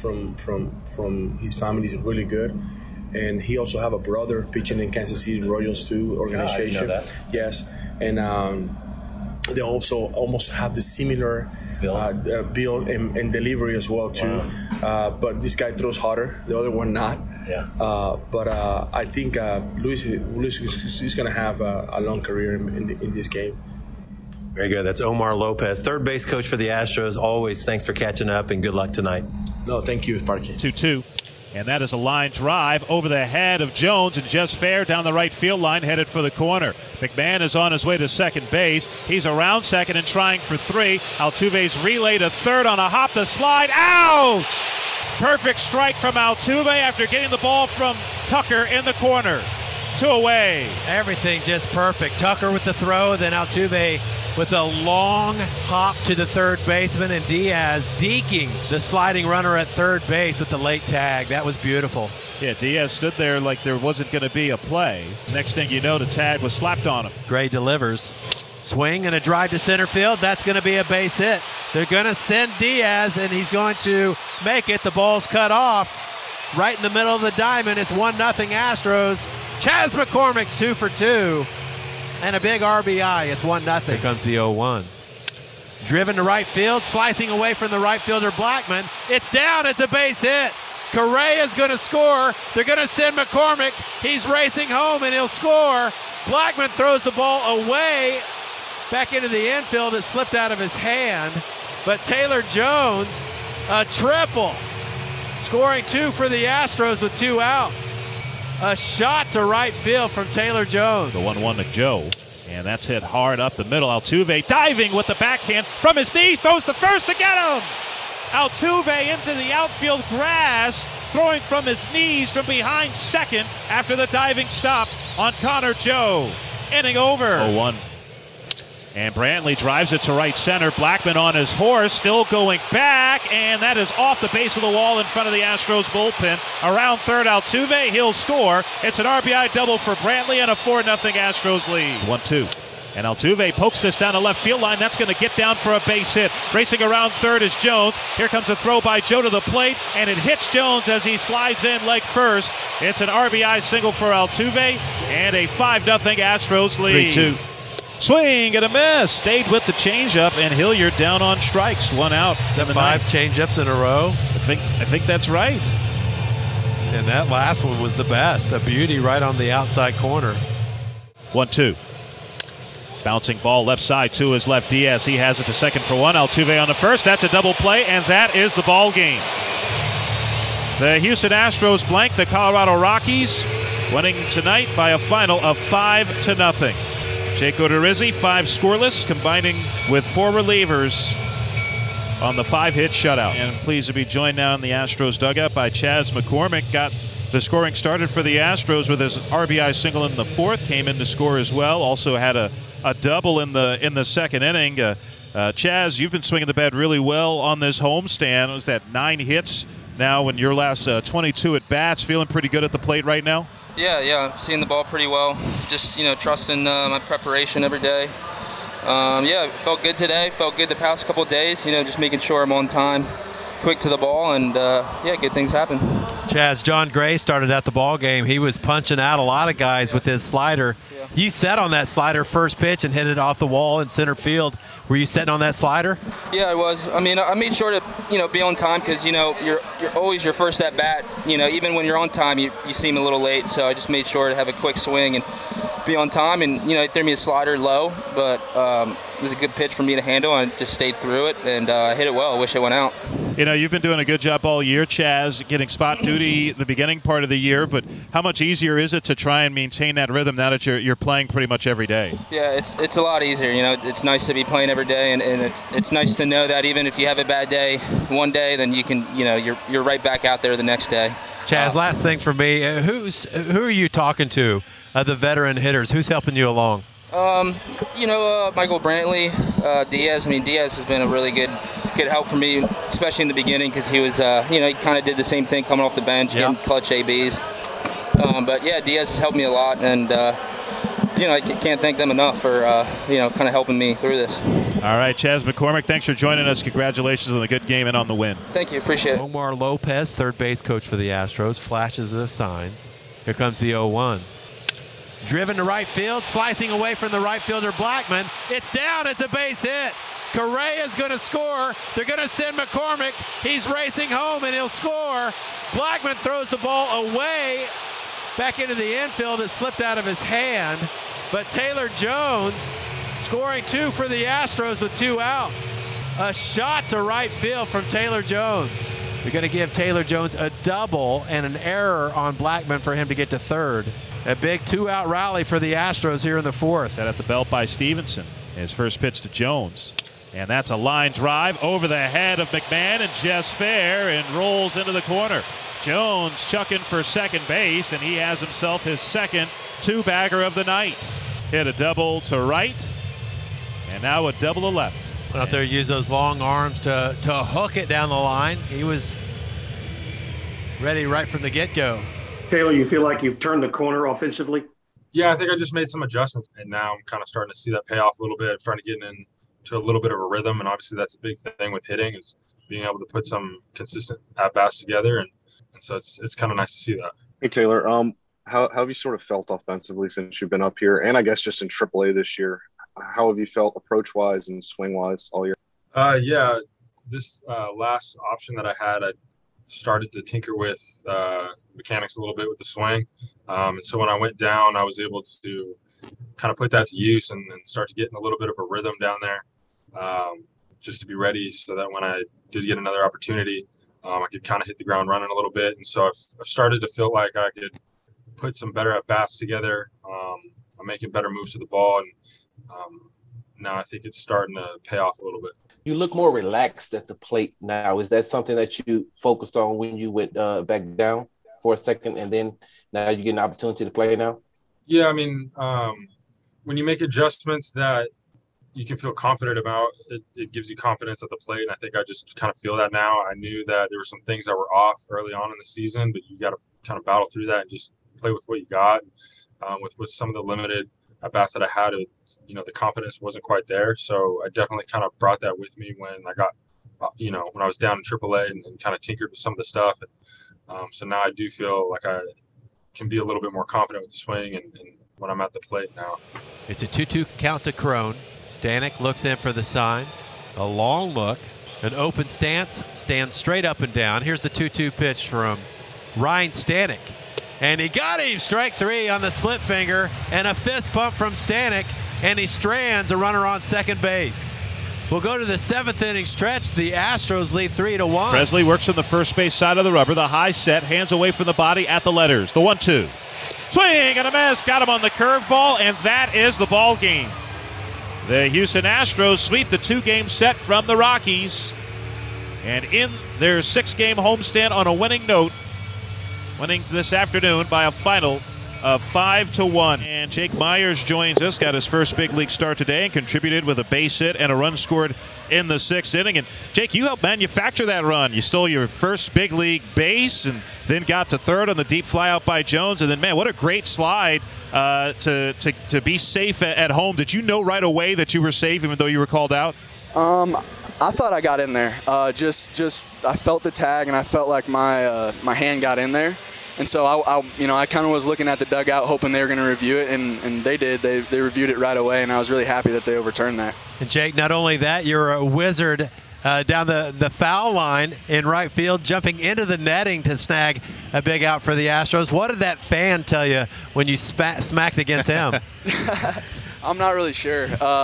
from his family is really good. And he also have a brother pitching in Kansas City Royals too organization. I didn't know that. Yes, and they also almost have the similar build and delivery as well too. Wow. But this guy throws harder, the other one not. Yeah. But I think Luis is going to have a long career in this game. Very good. That's Omar Lopez, third base coach for the Astros. Always thanks for catching up, and good luck tonight. No, thank you, Sparky. 2-2. And that is a line drive over the head of Jones and just fair down the right field line, headed for the corner. McMahon is on his way to second base. He's around second and trying for 3. Altuve's relay to third on a hop, the slide, out! Perfect strike from Altuve after getting the ball from Tucker in the corner. 2 away. Everything just perfect. Tucker with the throw, then Altuve with a long hop to the third baseman, and Diaz deking the sliding runner at third base with the late tag. That was beautiful. Yeah, Diaz stood there like there wasn't going to be a play. Next thing you know, the tag was slapped on him. Gray delivers. Swing and a drive to center field. That's going to be a base hit. They're going to send Diaz, and he's going to make it. The ball's cut off right in the middle of the diamond. It's 1-0 Astros. Chas McCormick's 2 for 2. And a big RBI. It's 1-0. Here comes the 0-1. Driven to right field, slicing away from the right fielder Blackman. It's down. It's a base hit. Correa's going to score. They're going to send McCormick. He's racing home, and he'll score. Blackman throws the ball away back into the infield. It slipped out of his hand. But Taylor Jones, a triple, scoring 2 for the Astros with 2 outs. A shot to right field from Taylor Jones. The 1-1 to Joe. And that's hit hard up the middle. Altuve diving with the backhand from his knees. Throws the first to get him. Altuve into the outfield grass. Throwing from his knees from behind second after the diving stop on Connor Joe. Inning over. 0-1. And Brantley drives it to right center. Blackman on his horse, still going back, and that is off the base of the wall in front of the Astros bullpen. Around third, Altuve, he'll score. It's an RBI double for Brantley and a 4-0 Astros lead. 1-2. And Altuve pokes this down the left field line. That's going to get down for a base hit. Racing around third is Jones. Here comes a throw by Joe to the plate, and it hits Jones as he slides in leg first. It's an RBI single for Altuve, and a 5-0 Astros lead. 3-2. Swing and a miss. Stayed with the changeup, and Hilliard down on strikes. 1 out. Is that 5 changeups in a row? I think that's right. And that last one was the best. A beauty right on the outside corner. 1-2. Bouncing ball left side to his left. Diaz. He has it to second for 1. Altuve on the first. That's a double play, and that is the ball game. The Houston Astros blank the Colorado Rockies, winning tonight by a final of 5-0. Jake Odorizzi, 5 scoreless, combining with 4 relievers on the 5-hit shutout. And pleased to be joined now in the Astros dugout by Chas McCormick. Got the scoring started for the Astros with his RBI single in the 4th. Came in to score as well. Also had a double in the second inning. Chas, you've been swinging the bat really well on this homestand. Was that 9 hits now in your last 22 at bats? Feeling pretty good at the plate right now? Yeah, seeing the ball pretty well. Just, trusting my preparation every day. Felt good today. Felt good the past couple of days. Just making sure I'm on time, quick to the ball, and good things happen. Chas, John Gray started at the ball game. He was punching out a lot of guys with his slider. Yeah. You sat on that slider first pitch and hit it off the wall in center field. Were you sitting on that slider? Yeah, I was. I made sure to, be on time because, you're always your first at bat. Even when you're on time, you seem a little late. So I just made sure to have a quick swing and be on time. And, he threw me a slider low, but it was a good pitch for me to handle. I just stayed through it and I hit it well. I wish it went out. You've been doing a good job all year, Chas, getting spot duty the beginning part of the year. But how much easier is it to try and maintain that rhythm now that you're playing pretty much every day? Yeah, it's a lot easier. It's nice to be playing every day, and it's nice to know that even if you have a bad day one day, then you can, you're right back out there the next day. Chas, last thing for me, who are you talking to, the veteran hitters? Who's helping you along? Michael Brantley, Diaz. Diaz has been a really good help for me, especially in the beginning because he was, he kind of did the same thing coming off the bench, getting clutch ABs. Diaz has helped me a lot, and I can't thank them enough for kind of helping me through this. All right, Chas McCormick, thanks for joining us. Congratulations on the good game and on the win. Thank you, appreciate it. Omar Lopez, third base coach for the Astros, flashes the signs. Here comes the 0-1. Driven to right field, slicing away from the right fielder Blackman. It's down, it's a base hit. Correa's going to score. They're going to send McCormick. He's racing home and he'll score. Blackman throws the ball away back into the infield. It slipped out of his hand. But Taylor Jones scoring 2 for the Astros with 2 outs. A shot to right field from Taylor Jones. They're going to give Taylor Jones a double and an error on Blackman for him to get to third. A big 2-out rally for the Astros here in the 4th. Set at the belt by Stevenson. His first pitch to Jones. And that's a line drive over the head of McMahon and Jess Fair and rolls into the corner. Jones chucking for second base, and he has himself his second 2-bagger of the night. Hit a double to right, and now a double to left. Went out there, use those long arms to hook it down the line. He was ready right from the get-go. Taylor, you feel like you've turned the corner offensively? Yeah, I think I just made some adjustments, and now I'm kind of starting to see that pay off a little bit, trying to get into a little bit of a rhythm, and obviously that's a big thing with hitting is being able to put some consistent at-bats together, and so it's kind of nice to see that. Hey, Taylor, how have you sort of felt offensively since you've been up here, and I guess just in AAA this year? How have you felt approach-wise and swing-wise all year? This last option that I had, I started to tinker with mechanics a little bit with the swing. And so when I went down, I was able to kind of put that to use and start to get in a little bit of a rhythm down there just to be ready so that when I did get another opportunity, I could kind of hit the ground running a little bit. And so I've started to feel like I could put some better at-bats together. I'm making better moves to the ball, and now I think it's starting to pay off a little bit. You look more relaxed at the plate now. Is that something that you focused on when you went back down for a second, and then now you get an opportunity to play now? Yeah, when you make adjustments that you can feel confident about, it gives you confidence at the plate, and I think I just kind of feel that now. I knew that there were some things that were off early on in the season, but you got to kind of battle through that and just play with what you got. With some of the limited at-bats that I had, the confidence wasn't quite there. So I definitely kind of brought that with me when I got, when I was down in AAA and kind of tinkered with some of the stuff. And so now I do feel like I can be a little bit more confident with the swing and when I'm at the plate now. It's a 2-2 count to Cron. Stanek looks in for the sign. A long look, an open stance, stands straight up and down. Here's the 2-2 pitch from Ryan Stanek. And he got him, strike 3 on the split finger, and a fist pump from Stanek, and he strands a runner on second base. We'll go to the 7th inning stretch. The Astros lead 3-1. Presley works from the first base side of the rubber. The high set, hands away from the body at the letters. The 1-2. Swing and a miss. Got him on the curveball, and that is the ball game. The Houston Astros sweep the 2-game set from the Rockies. And in their 6-game homestand on a winning note, winning this afternoon by a final of 5-1. And Jake Meyers joins us, got his first big league start today and contributed with a base hit and a run scored in the 6th inning. And Jake, you helped manufacture that run. You stole your first big league base and then got to third on the deep fly out by Jones. And then, man, what a great slide to be safe at home. Did you know right away that you were safe even though you were called out? I thought I got in there. Just I felt the tag and I felt like my hand got in there. And so I kind of was looking at the dugout hoping they were going to review it, and they did. They reviewed it right away, and I was really happy that they overturned that. And Jake, not only that, you're a wizard down the foul line in right field, jumping into the netting to snag a big out for the Astros. What did that fan tell you when you smacked against him? I'm not really sure.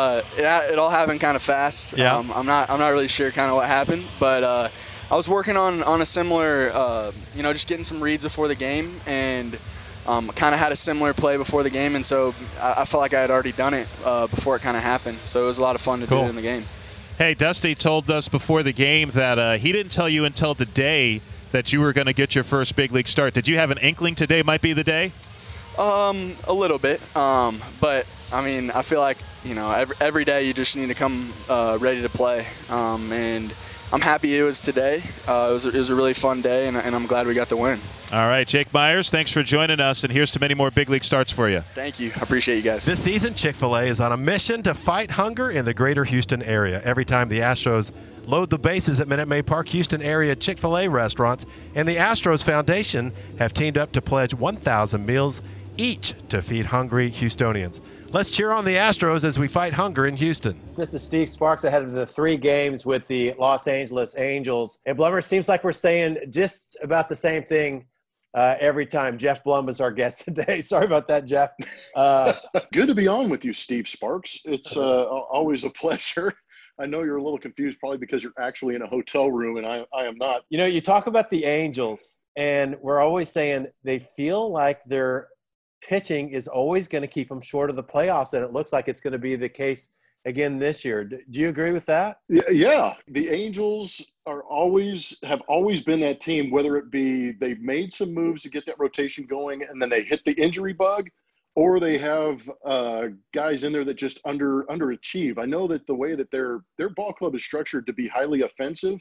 It all happened kind of fast. Yeah. I'm not really sure kind of what happened, but I was working on a similar, just getting some reads before the game, and kind of had a similar play before the game, and so I felt like I had already done it before it kind of happened. So it was a lot of fun to do it in the game. Hey, Dusty told us before the game that he didn't tell you until the day that you were going to get your first big league start. Did you have an inkling today might be the day? A little bit, but I mean, I feel like every day you just need to come ready to play, and I'm happy it was today. It was a really fun day, and I'm glad we got the win. All right, Jake Meyers, thanks for joining us, and here's to many more big league starts for you. Thank you. I appreciate you guys. This season, Chick-fil-A is on a mission to fight hunger in the greater Houston area. Every time the Astros load the bases at Minute Maid Park, Houston area Chick-fil-A restaurants and the Astros Foundation have teamed up to pledge 1,000 meals each to feed hungry Houstonians. Let's cheer on the Astros as we fight hunger in Houston. This is Steve Sparks ahead of the 3 games with the Los Angeles Angels. And Blummer, seems like we're saying just about the same thing every time. Jeff Blum is our guest today. Sorry about that, Jeff. Good to be on with you, Steve Sparks. It's always a pleasure. I know you're a little confused probably because you're actually in a hotel room and I am not. You talk about the Angels, and we're always saying they feel like their pitching is always going to keep them short of the playoffs, and it looks like it's going to be the case again this year. Do you agree with that? Yeah. The Angels have always been that team, whether it be they've made some moves to get that rotation going and then they hit the injury bug, or they have guys in there that just underachieve. I know that the way that their ball club is structured to be highly offensive,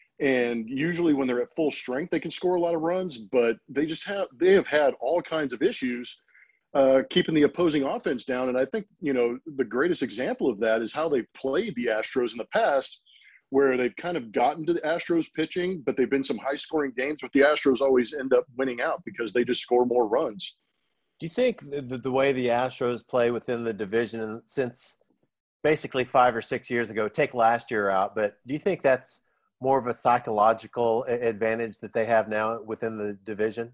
and usually when they're at full strength, they can score a lot of runs, but they have had all kinds of issues keeping the opposing offense down. And I think, the greatest example of that is how they've played the Astros in the past, where they've kind of gotten to the Astros pitching, but they've been some high scoring games, but the Astros always end up winning out because they just score more runs. Do you think the way the Astros play within the division since basically 5 or 6 years ago, take last year out, but do you think that's more of a psychological advantage that they have now within the division?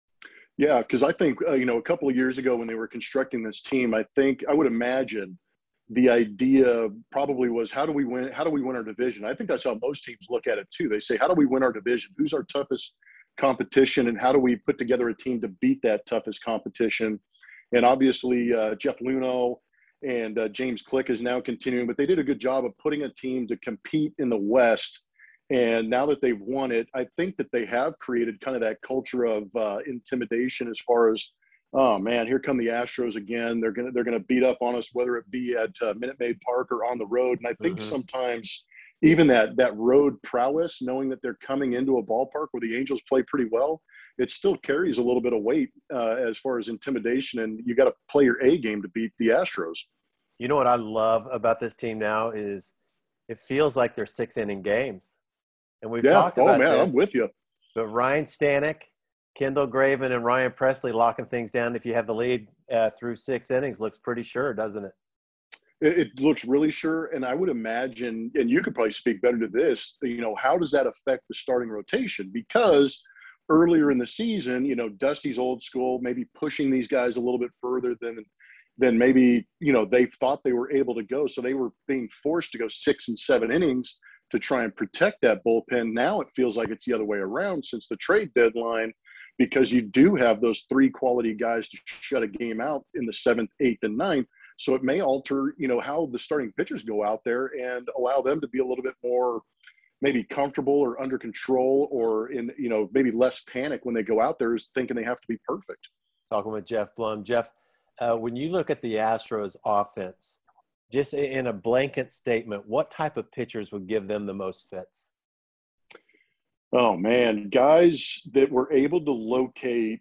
Yeah, because I think, a couple of years ago when they were constructing this team, I would imagine the idea probably was, how do we win our division? I think that's how most teams look at it too. They say, how do we win our division? Who's our toughest competition, and how do we put together a team to beat that toughest competition? And obviously Jeff Luhnow and James Click is now continuing, but they did a good job of putting a team to compete in the West. And now that they've won it, I think that they have created kind of that culture of intimidation as far as, oh man, here come the Astros again. They're gonna beat up on us, whether it be at Minute Maid Park or on the road. And I think sometimes even that road prowess, knowing that they're coming into a ballpark where the Angels play pretty well, it still carries a little bit of weight as far as intimidation. And you got to play your A game to beat the Astros. You know what I love about this team now is it feels like they're 6-inning games. And we've talked about this. I'm with you. But Ryan Stanek, Kendall Graven, and Ryan Presley locking things down if you have the lead through 6 innings looks pretty sure, doesn't it? It looks really sure, and I would imagine, and you could probably speak better to this, how does that affect the starting rotation? Because earlier in the season, Dusty's old school, maybe pushing these guys a little bit further than maybe, they thought they were able to go. So they were being forced to go 6 and 7 innings to try and protect that bullpen. Now it feels like it's the other way around since the trade deadline, because you do have those 3 quality guys to shut a game out in the 7th, 8th, and 9th. So it may alter, how the starting pitchers go out there and allow them to be a little bit more maybe comfortable or under control, or in, maybe less panic when they go out there thinking they have to be perfect. Talking with Jeff Blum. Jeff, when you look at the Astros offense, just in a blanket statement, what type of pitchers would give them the most fits? Oh, man, guys that are able to locate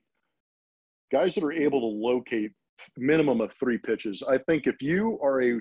minimum of 3 pitches. I think if you are and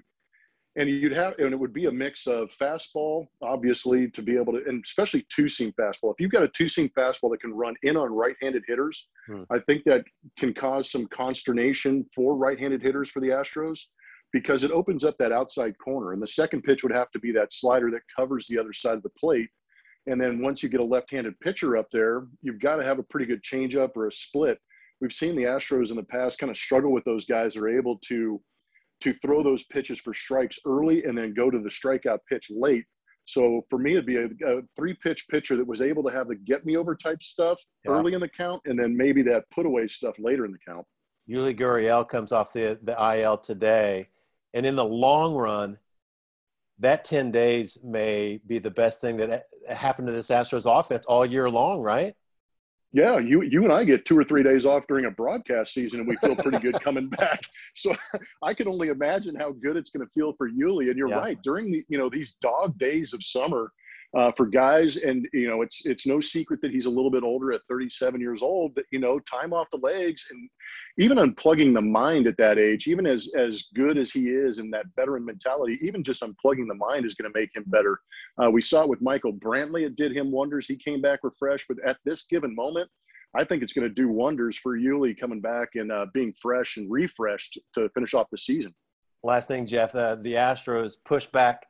it would be a mix of fastball, obviously, to be able to, and especially 2-seam fastball. If you've got a 2-seam fastball that can run in on right-handed hitters, I think that can cause some consternation for right-handed hitters for the Astros, because it opens up that outside corner. And the second pitch would have to be that slider that covers the other side of the plate. And then once you get a left-handed pitcher up there, you've got to have a pretty good changeup or a split. We've seen the Astros in the past kind of struggle with those guys that are able to throw those pitches for strikes early and then go to the strikeout pitch late. So for me, it'd be a 3-pitch pitcher that was able to have the get-me-over type stuff early in the count, and then maybe that put-away stuff later in the count. Yuli Gurriel comes off the IL today, and in the long run, that 10 days may be the best thing that happened to this Astros offense all year long, right? Yeah, you and I get 2 or 3 days off during a broadcast season, and we feel pretty good coming back. So I can only imagine how good it's going to feel for Yuli. And you're right, during these dog days of summer for guys, and it's no secret that he's a little bit older at 37 years old. But time off the legs, and even unplugging the mind at that age, even as good as he is in that veteran mentality, even just unplugging the mind is going to make him better. We saw it with Michael Brantley; it did him wonders. He came back refreshed, but at this given moment, I think it's going to do wonders for Yuli coming back and being fresh and refreshed to finish off the season. Last thing, Jeff, the Astros pushed back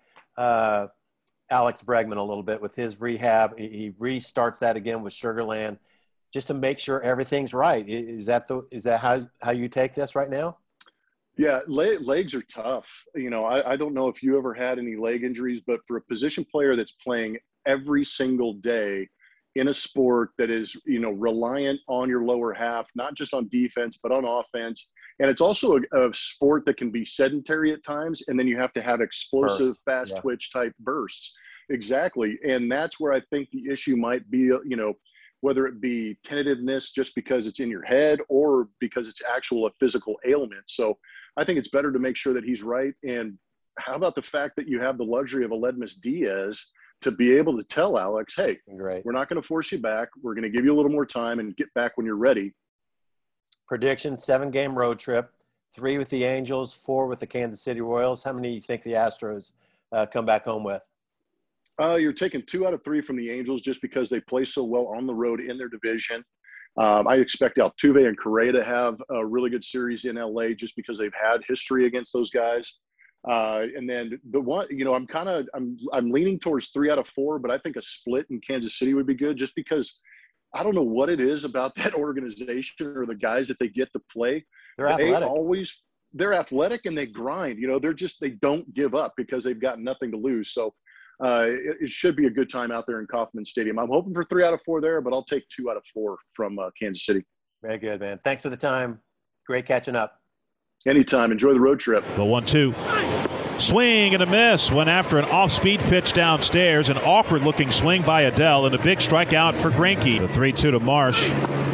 Alex Bregman a little bit with his rehab. He restarts that again with Sugarland just to make sure everything's right. Is that how you take this right now? Yeah, legs are tough. I don't know if you ever had any leg injuries, but for a position player that's playing every single day in a sport that is, reliant on your lower half, not just on defense, but on offense. And it's also a sport that can be sedentary at times, and then you have to have explosive, fast twitch type bursts. Exactly. And that's where I think the issue might be, whether it be tentativeness just because it's in your head or because it's a physical ailment. So I think it's better to make sure that he's right. And how about the fact that you have the luxury of Aledmys Diaz to be able to tell Alex, hey, we're not going to force you back. We're going to give you a little more time and get back when you're ready. Prediction, 7-game road trip, 3 with the Angels, 4 with the Kansas City Royals. How many do you think the Astros come back home with? You're taking 2 out of 3 from the Angels just because they play so well on the road in their division. I expect Altuve and Correa to have a really good series in LA just because they've had history against those guys. And then the one, I'm leaning towards 3 out of 4, but I think a split in Kansas City would be good just because I don't know what it is about that organization or the guys that they get to play. They're athletic. They're athletic and they grind. They don't give up because they've got nothing to lose. So it should be a good time out there in Kauffman Stadium. I'm hoping for 3 out of 4 there, but I'll take 2 out of 4 from Kansas City. Very good, man. Thanks for the time. Great catching up. Anytime. Enjoy the road trip. The 1-2. Swing and a miss. Went after an off-speed pitch downstairs. An awkward-looking swing by Adell and a big strikeout for Greinke. The 3-2 to Marsh.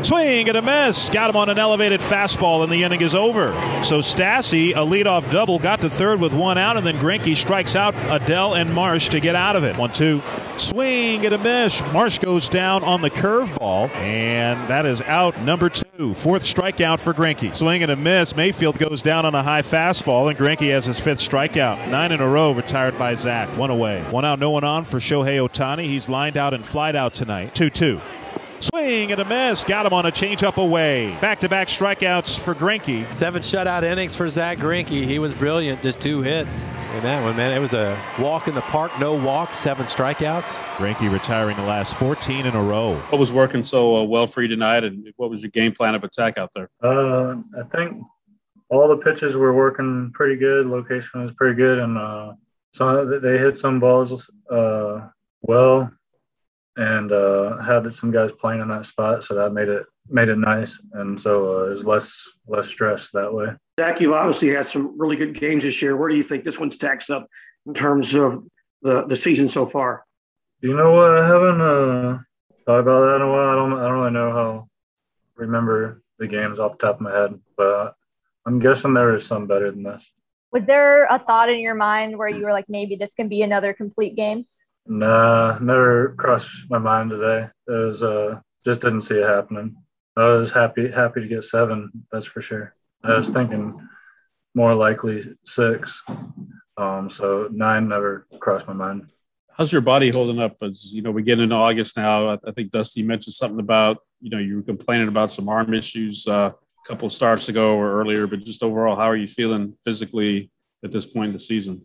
Swing and a miss. Got him on an elevated fastball, and the inning is over. So Stassi, a leadoff double, got to third with one out, and then Greinke strikes out Adell and Marsh to get out of it. 1-2. Swing and a miss. Marsh goes down on the curveball, and that is out number 2. Fourth strikeout for Greinke. Swing and a miss. Mayfield goes down on a high fastball, and Greinke has his 5th strikeout. 9 in a row retired by Zach. 1 away. 1 out, no one on for Shohei Ohtani. He's lined out and flied out tonight. 2-2. Swing and a miss. Got him on a changeup away. Back-to-back strikeouts for Greinke. 7 shutout innings for Zach Greinke. He was brilliant. Just 2 hits in that one, man. It was a walk in the park, no walks, 7 strikeouts. Greinke retiring the last 14 in a row. What was working so well for you tonight, and what was your game plan of attack out there? I think all the pitches were working pretty good. Location was pretty good, and so they hit some balls well. And had some guys playing in that spot, so that made it nice, and so it was less stress that way. Zach, you've obviously had some really good games this year. Where do you think this one stacks up in terms of the season so far? You know what? I haven't thought about that in a while. I don't really know how remember the games off the top of my head, but I'm guessing there is some better than this. Was there a thought in your mind where you were like, maybe this can be another complete game? Nah, never crossed my mind today. It was just didn't see it happening. I was happy to get 7, that's for sure. I was thinking more likely 6. So 9 never crossed my mind. How's your body holding up? As we get into August now. I think Dusty mentioned something about you were complaining about some arm issues a couple of starts ago or earlier, but just overall, how are you feeling physically at this point in the season?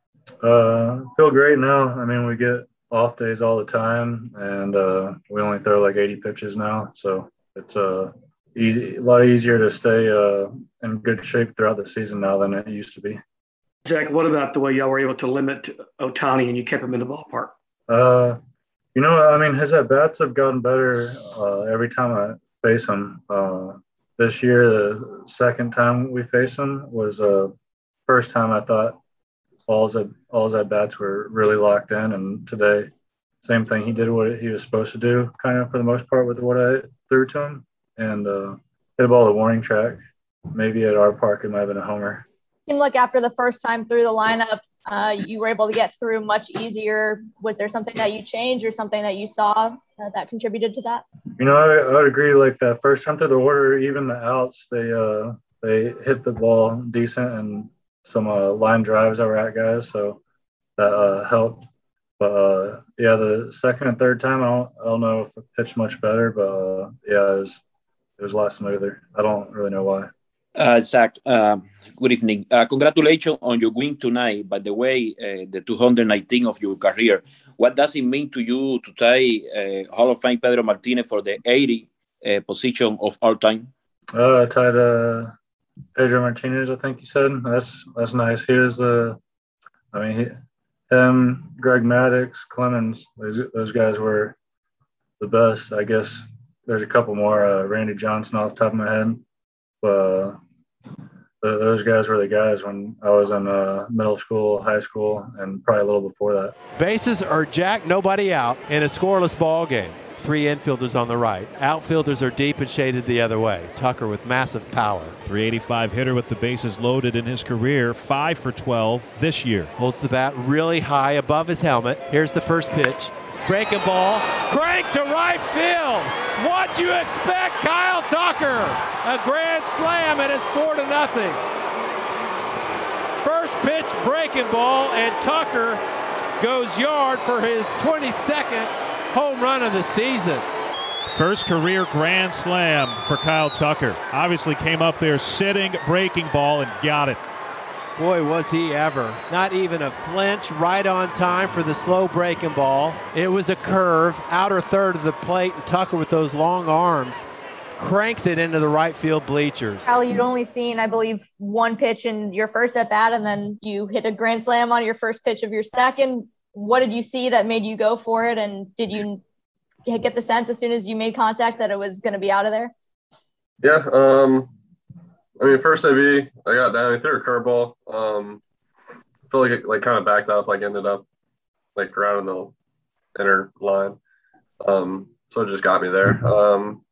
Feel great now. I mean, we get off days all the time, and we only throw like 80 pitches now, so it's a lot easier to stay in good shape throughout the season now than it used to be. Zach, what about the way y'all were able to limit Ohtani and you kept him in the ballpark? I mean, his at-bats have gotten better every time I face him. This year, the second time we faced him was first time I thought all his at-bats were really locked in, and today, same thing. He did what he was supposed to do, kind of for the most part, with what I threw to him, and hit a ball at the warning track. Maybe at our park, it might have been a homer. It seemed like after the first time through the lineup, you were able to get through much easier. Was there something that you changed or something that you saw that contributed to that? I would agree. Like that first time through the order, even the outs, they hit the ball decent, and some line drives that were at guys, so that helped. But the second and third time, I don't know if it pitched much better, but it was a lot smoother. I don't really know why. Zach, good evening. Congratulations on your win tonight. By the way, the 219 of your career. What does it mean to you to tie Hall of Fame Pedro Martinez for the 80 position of all time? I tied Pedro Martinez, I think you said. That's nice. Him, Greg Maddux, Clemens, those guys were the best. I guess there's a couple more, Randy Johnson off the top of my head. But those guys were the guys when I was in middle school, high school, and probably a little before that. Bases are jacked, nobody out in a scoreless ball game. 3 infielders on the right. Outfielders are deep and shaded the other way. Tucker with massive power. 385 hitter with the bases loaded in his career. 5 for 12 this year. Holds the bat really high above his helmet. Here's the first pitch. Breaking ball. Crank to right field. What you expect, Kyle Tucker? A grand slam, and it's 4-0. First pitch breaking ball, and Tucker goes yard for his 22nd home run of the season. First career grand slam for Kyle Tucker. Obviously came up there sitting, breaking ball, and got it. Boy, was he ever. Not even a flinch, right on time for the slow breaking ball. It was a curve, outer third of the plate, and Tucker with those long arms cranks it into the right field bleachers. Kyle, you'd only seen, I believe, 1 pitch in your first at-bat, and then you hit a grand slam on your first pitch of your second. What did you see that made you go for it? And did you get the sense as soon as you made contact that it was going to be out of there? Yeah. First AB, I got down, he threw a curveball. I feel like it kind of backed up, ended up around the inner line. So it just got me there.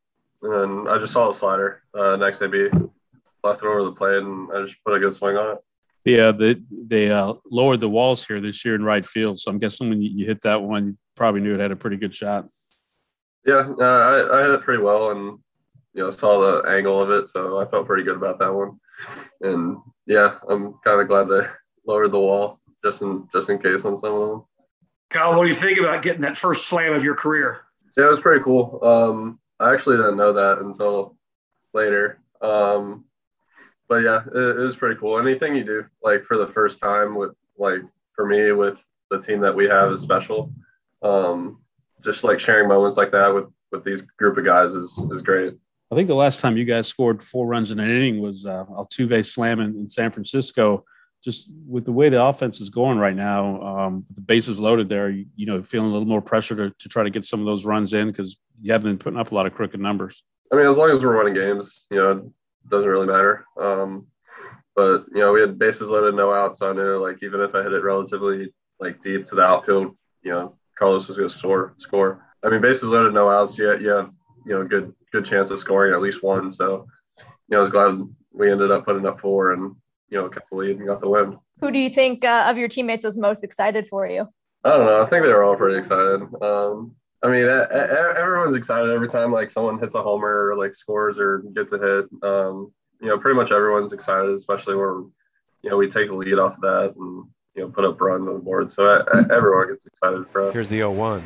And then I just saw a slider next AB, left it over the plate, and I just put a good swing on it. Yeah, they lowered the walls here this year in right field. So I'm guessing when you hit that one, you probably knew it had a pretty good shot. Yeah, I hit it pretty well, and saw the angle of it, so I felt pretty good about that one. And yeah, I'm kind of glad they lowered the wall just in case on some of them. Kyle, what do you think about getting that first slam of your career? Yeah, it was pretty cool. I actually didn't know that until later. But yeah, it was pretty cool. Anything you do like for the first time with for me with the team that we have is special. Just like sharing moments like that with these group of guys is great. I think the last time you guys scored 4 runs in an inning was Altuve slam in San Francisco. Just with the way the offense is going right now, the bases loaded there, feeling a little more pressure to try to get some of those runs in because you haven't been putting up a lot of crooked numbers. I mean, as long as we're winning games, it doesn't really matter. But we had bases loaded, no outs, so I knew even if I hit it relatively deep to the outfield, Carlos was going to score. I mean, bases loaded, no outs, you have good chance of scoring at least one. So I was glad we ended up putting up 4 and kept the lead and got the win. Who do you think of your teammates was most excited for you? I don't know. I think they were all pretty excited. I mean, everyone's excited every time someone hits a homer or scores or gets a hit. Pretty much everyone's excited, especially where we take the lead off of that and put up runs on the board. So everyone gets excited for us. Here's the 0-1.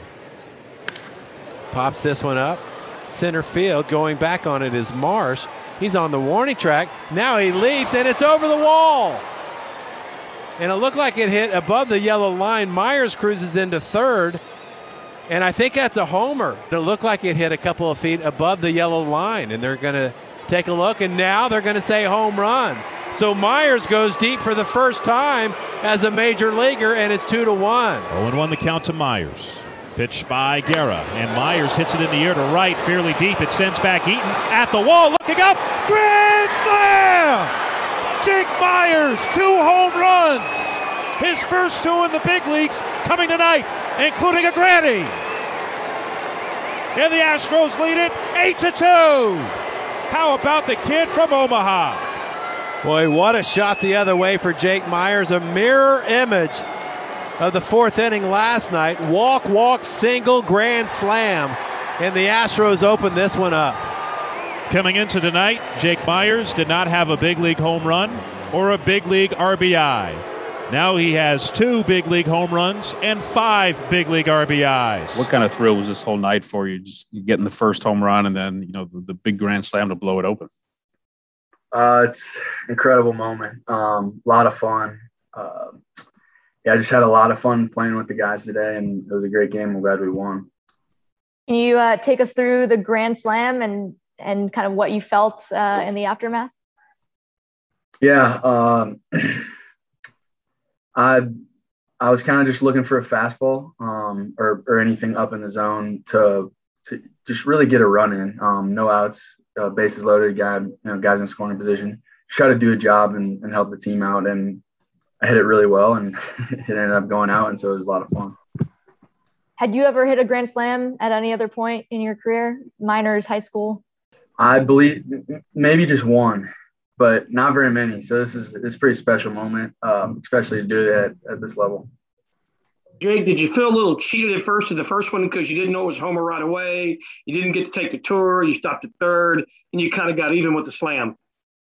Pops this one up. Center field. Going back on it is Marsh. He's on the warning track. Now he leaps, and it's over the wall. And it looked like it hit above the yellow line. Myers cruises into third, and I think that's a homer. It looked like it hit a couple of feet above the yellow line, and they're going to take a look, and now they're going to say home run. So Myers goes deep for the first time as a major leaguer, and it's 2-1. 0-1 the count to Myers. Pitch by Guerra, and Myers hits it in the air to right, fairly deep. It sends back Eaton at the wall, looking up, grand slam! Jake Myers, 2 home runs. His first 2 in the big leagues coming tonight, including a granny. And the Astros lead it 8-2. How about the kid from Omaha? Boy, what a shot the other way for Jake Myers. A mirror image of the 4th inning last night. Walk, single, grand slam. And the Astros open this one up. Coming into tonight, Jake Myers did not have a big league home run or a big league RBI. Now he has 2 big league home runs and 5 big league RBIs. What kind of thrill was this whole night for you? Just getting the first home run and then, the big grand slam to blow it open. It's an incredible moment. A lot of fun. I just had a lot of fun playing with the guys today, and it was a great game. I'm glad we won. Can you take us through the grand slam and kind of what you felt in the aftermath? Yeah, I was kind of just looking for a fastball or anything up in the zone to just really get a run in. No outs, bases loaded, guys in scoring position. Try to do a job and help the team out, and I hit it really well, and it ended up going out, and so it was a lot of fun. Had you ever hit a grand slam at any other point in your career, minors, high school? I believe maybe just one, but not very many. So this is a pretty special moment, especially to do it at this level. Jake, did you feel a little cheated at first in the first one because you didn't know it was a homer right away? You didn't get to take the tour. You stopped at third, and you kind of got even with the slam.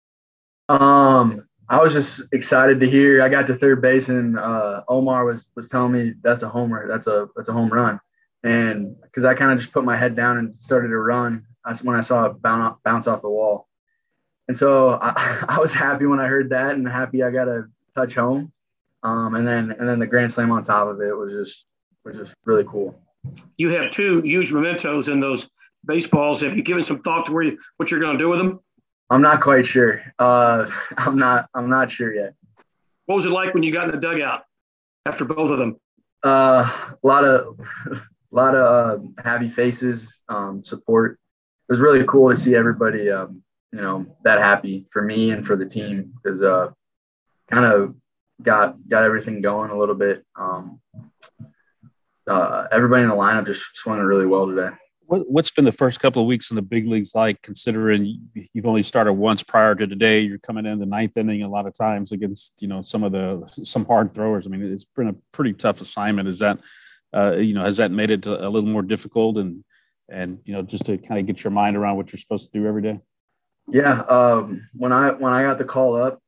I was just excited to hear. I got to third base, and Omar was telling me that's a homer. That's a home run. And because I kind of just put my head down and started to run, that's when I saw it bounce off the wall. And so I was happy when I heard that, and happy I got to touch home. And then the grand slam on top of it was just really cool. You have 2 huge mementos in those baseballs. Have you given some thought to what you're going to do with them? I'm not quite sure. I'm not sure yet. What was it like when you got in the dugout after both of them? A lot of happy faces, support. It was really cool to see everybody, that happy for me and for the team, because kind of got everything going a little bit. Everybody in the lineup just swung it really well today. What's been the first couple of weeks in the big leagues like, considering you've only started once prior to today? You're coming in the ninth inning a lot of times against, some hard throwers. I mean, it's been a pretty tough assignment. Is that, has that made it a little more difficult and just to kind of get your mind around what you're supposed to do every day? Yeah. When I got the call up,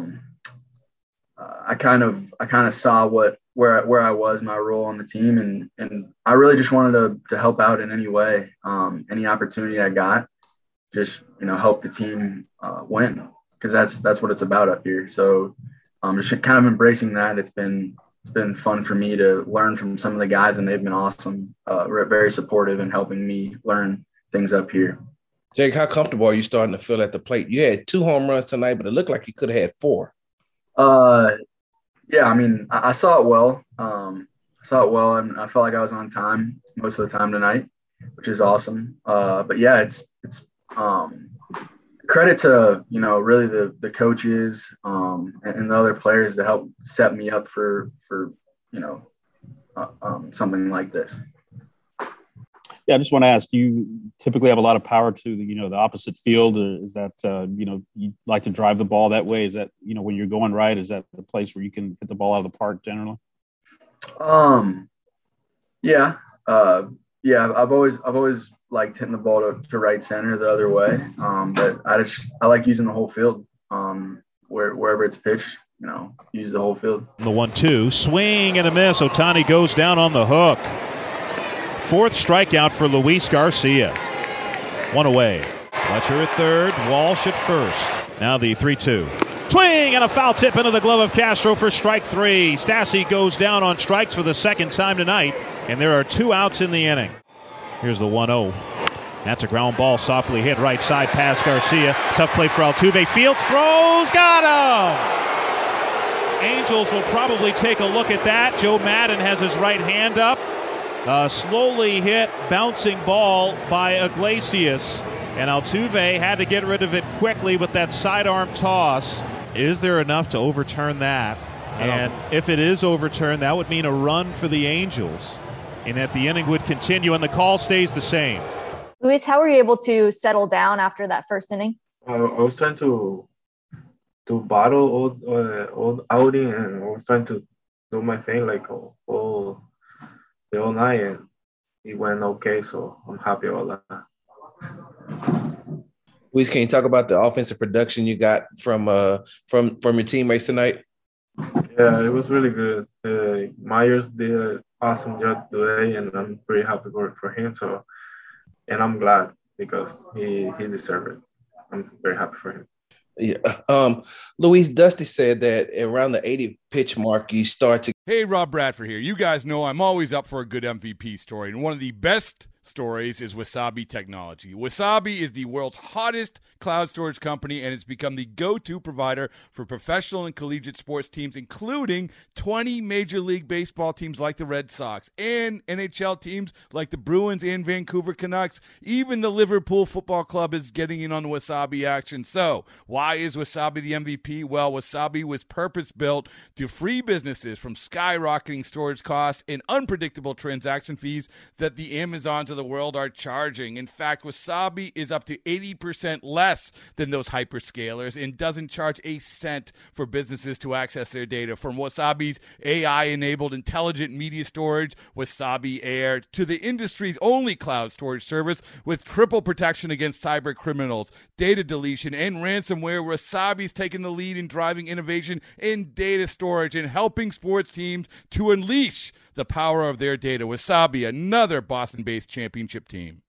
I kind of saw where I was, my role on the team, and I really just wanted to help out in any way, any opportunity I got, just help the team win, because that's what it's about up here. So just kind of embracing that. It's been fun for me to learn from some of the guys, and they've been awesome, very supportive in helping me learn things up here. Jake, how comfortable are you starting to feel at the plate? You had 2 home runs tonight, but it looked like you could have had 4. Yeah, I mean, I saw it well. And I felt like I was on time most of the time tonight, which is awesome. But yeah, it's credit to really the coaches and the other players to help set me up for something like this. Yeah, I just want to ask, do you typically have a lot of power to the opposite field? Or is that, you like to drive the ball that way? Is that, when you're going right, is that the place where you can hit the ball out of the park generally? Yeah. I've always liked hitting the ball to right center the other way. But I like using the whole field, wherever it's pitched, use the whole field. The 1-2, swing and a miss. Ohtani goes down on the hook. 4th strikeout for Luis Garcia. 1 away. Fletcher at third, Walsh at first. Now the 3-2. Swing and a foul tip into the glove of Castro for strike 3. Stassi goes down on strikes for the second time tonight, and there are 2 outs in the inning. Here's the 1-0. That's a ground ball softly hit right side past Garcia. Tough play for Altuve. Fields throws, got him! Angels will probably take a look at that. Joe Madden has his right hand up. Slowly hit, bouncing ball by Iglesias, and Altuve had to get rid of it quickly with that sidearm toss. Is there enough to overturn that? And if it is overturned, that would mean a run for the Angels, and that the inning would continue, and the call stays the same. Luis, how were you able to settle down after that first inning? I was trying to battle all outing, and I was trying to do my thing like all night, and it went okay, so I'm happy about that. Luis, can you talk about the offensive production you got from your teammates tonight? Yeah, it was really good. Myers did an awesome job today, and I'm pretty happy for him. So, and I'm glad because he deserved it. I'm very happy for him. Yeah. Luis, Dusty said that around the 80 pitch mark, you start to. Hey, Rob Bradford here. You guys know I'm always up for a good MVP story, and one of the best stories is Wasabi Technology. Wasabi is the world's hottest cloud storage company, and it's become the go-to provider for professional and collegiate sports teams, including 20 Major League Baseball teams like the Red Sox and NHL teams like the Bruins and Vancouver Canucks. Even the Liverpool Football Club is getting in on the Wasabi action. So, why is Wasabi the MVP? Well, Wasabi was purpose-built to free businesses from skyrocketing storage costs and unpredictable transaction fees that the Amazons of the world are charging. In fact, Wasabi is up to 80% less than those hyperscalers and doesn't charge a cent for businesses to access their data. From Wasabi's AI-enabled intelligent media storage, Wasabi Air, to the industry's only cloud storage service with triple protection against cyber criminals, data deletion, and ransomware, Wasabi's taken the lead in driving innovation in data storage and helping sports teams to unleash the power of their data. Wasabi, another Boston-based championship team.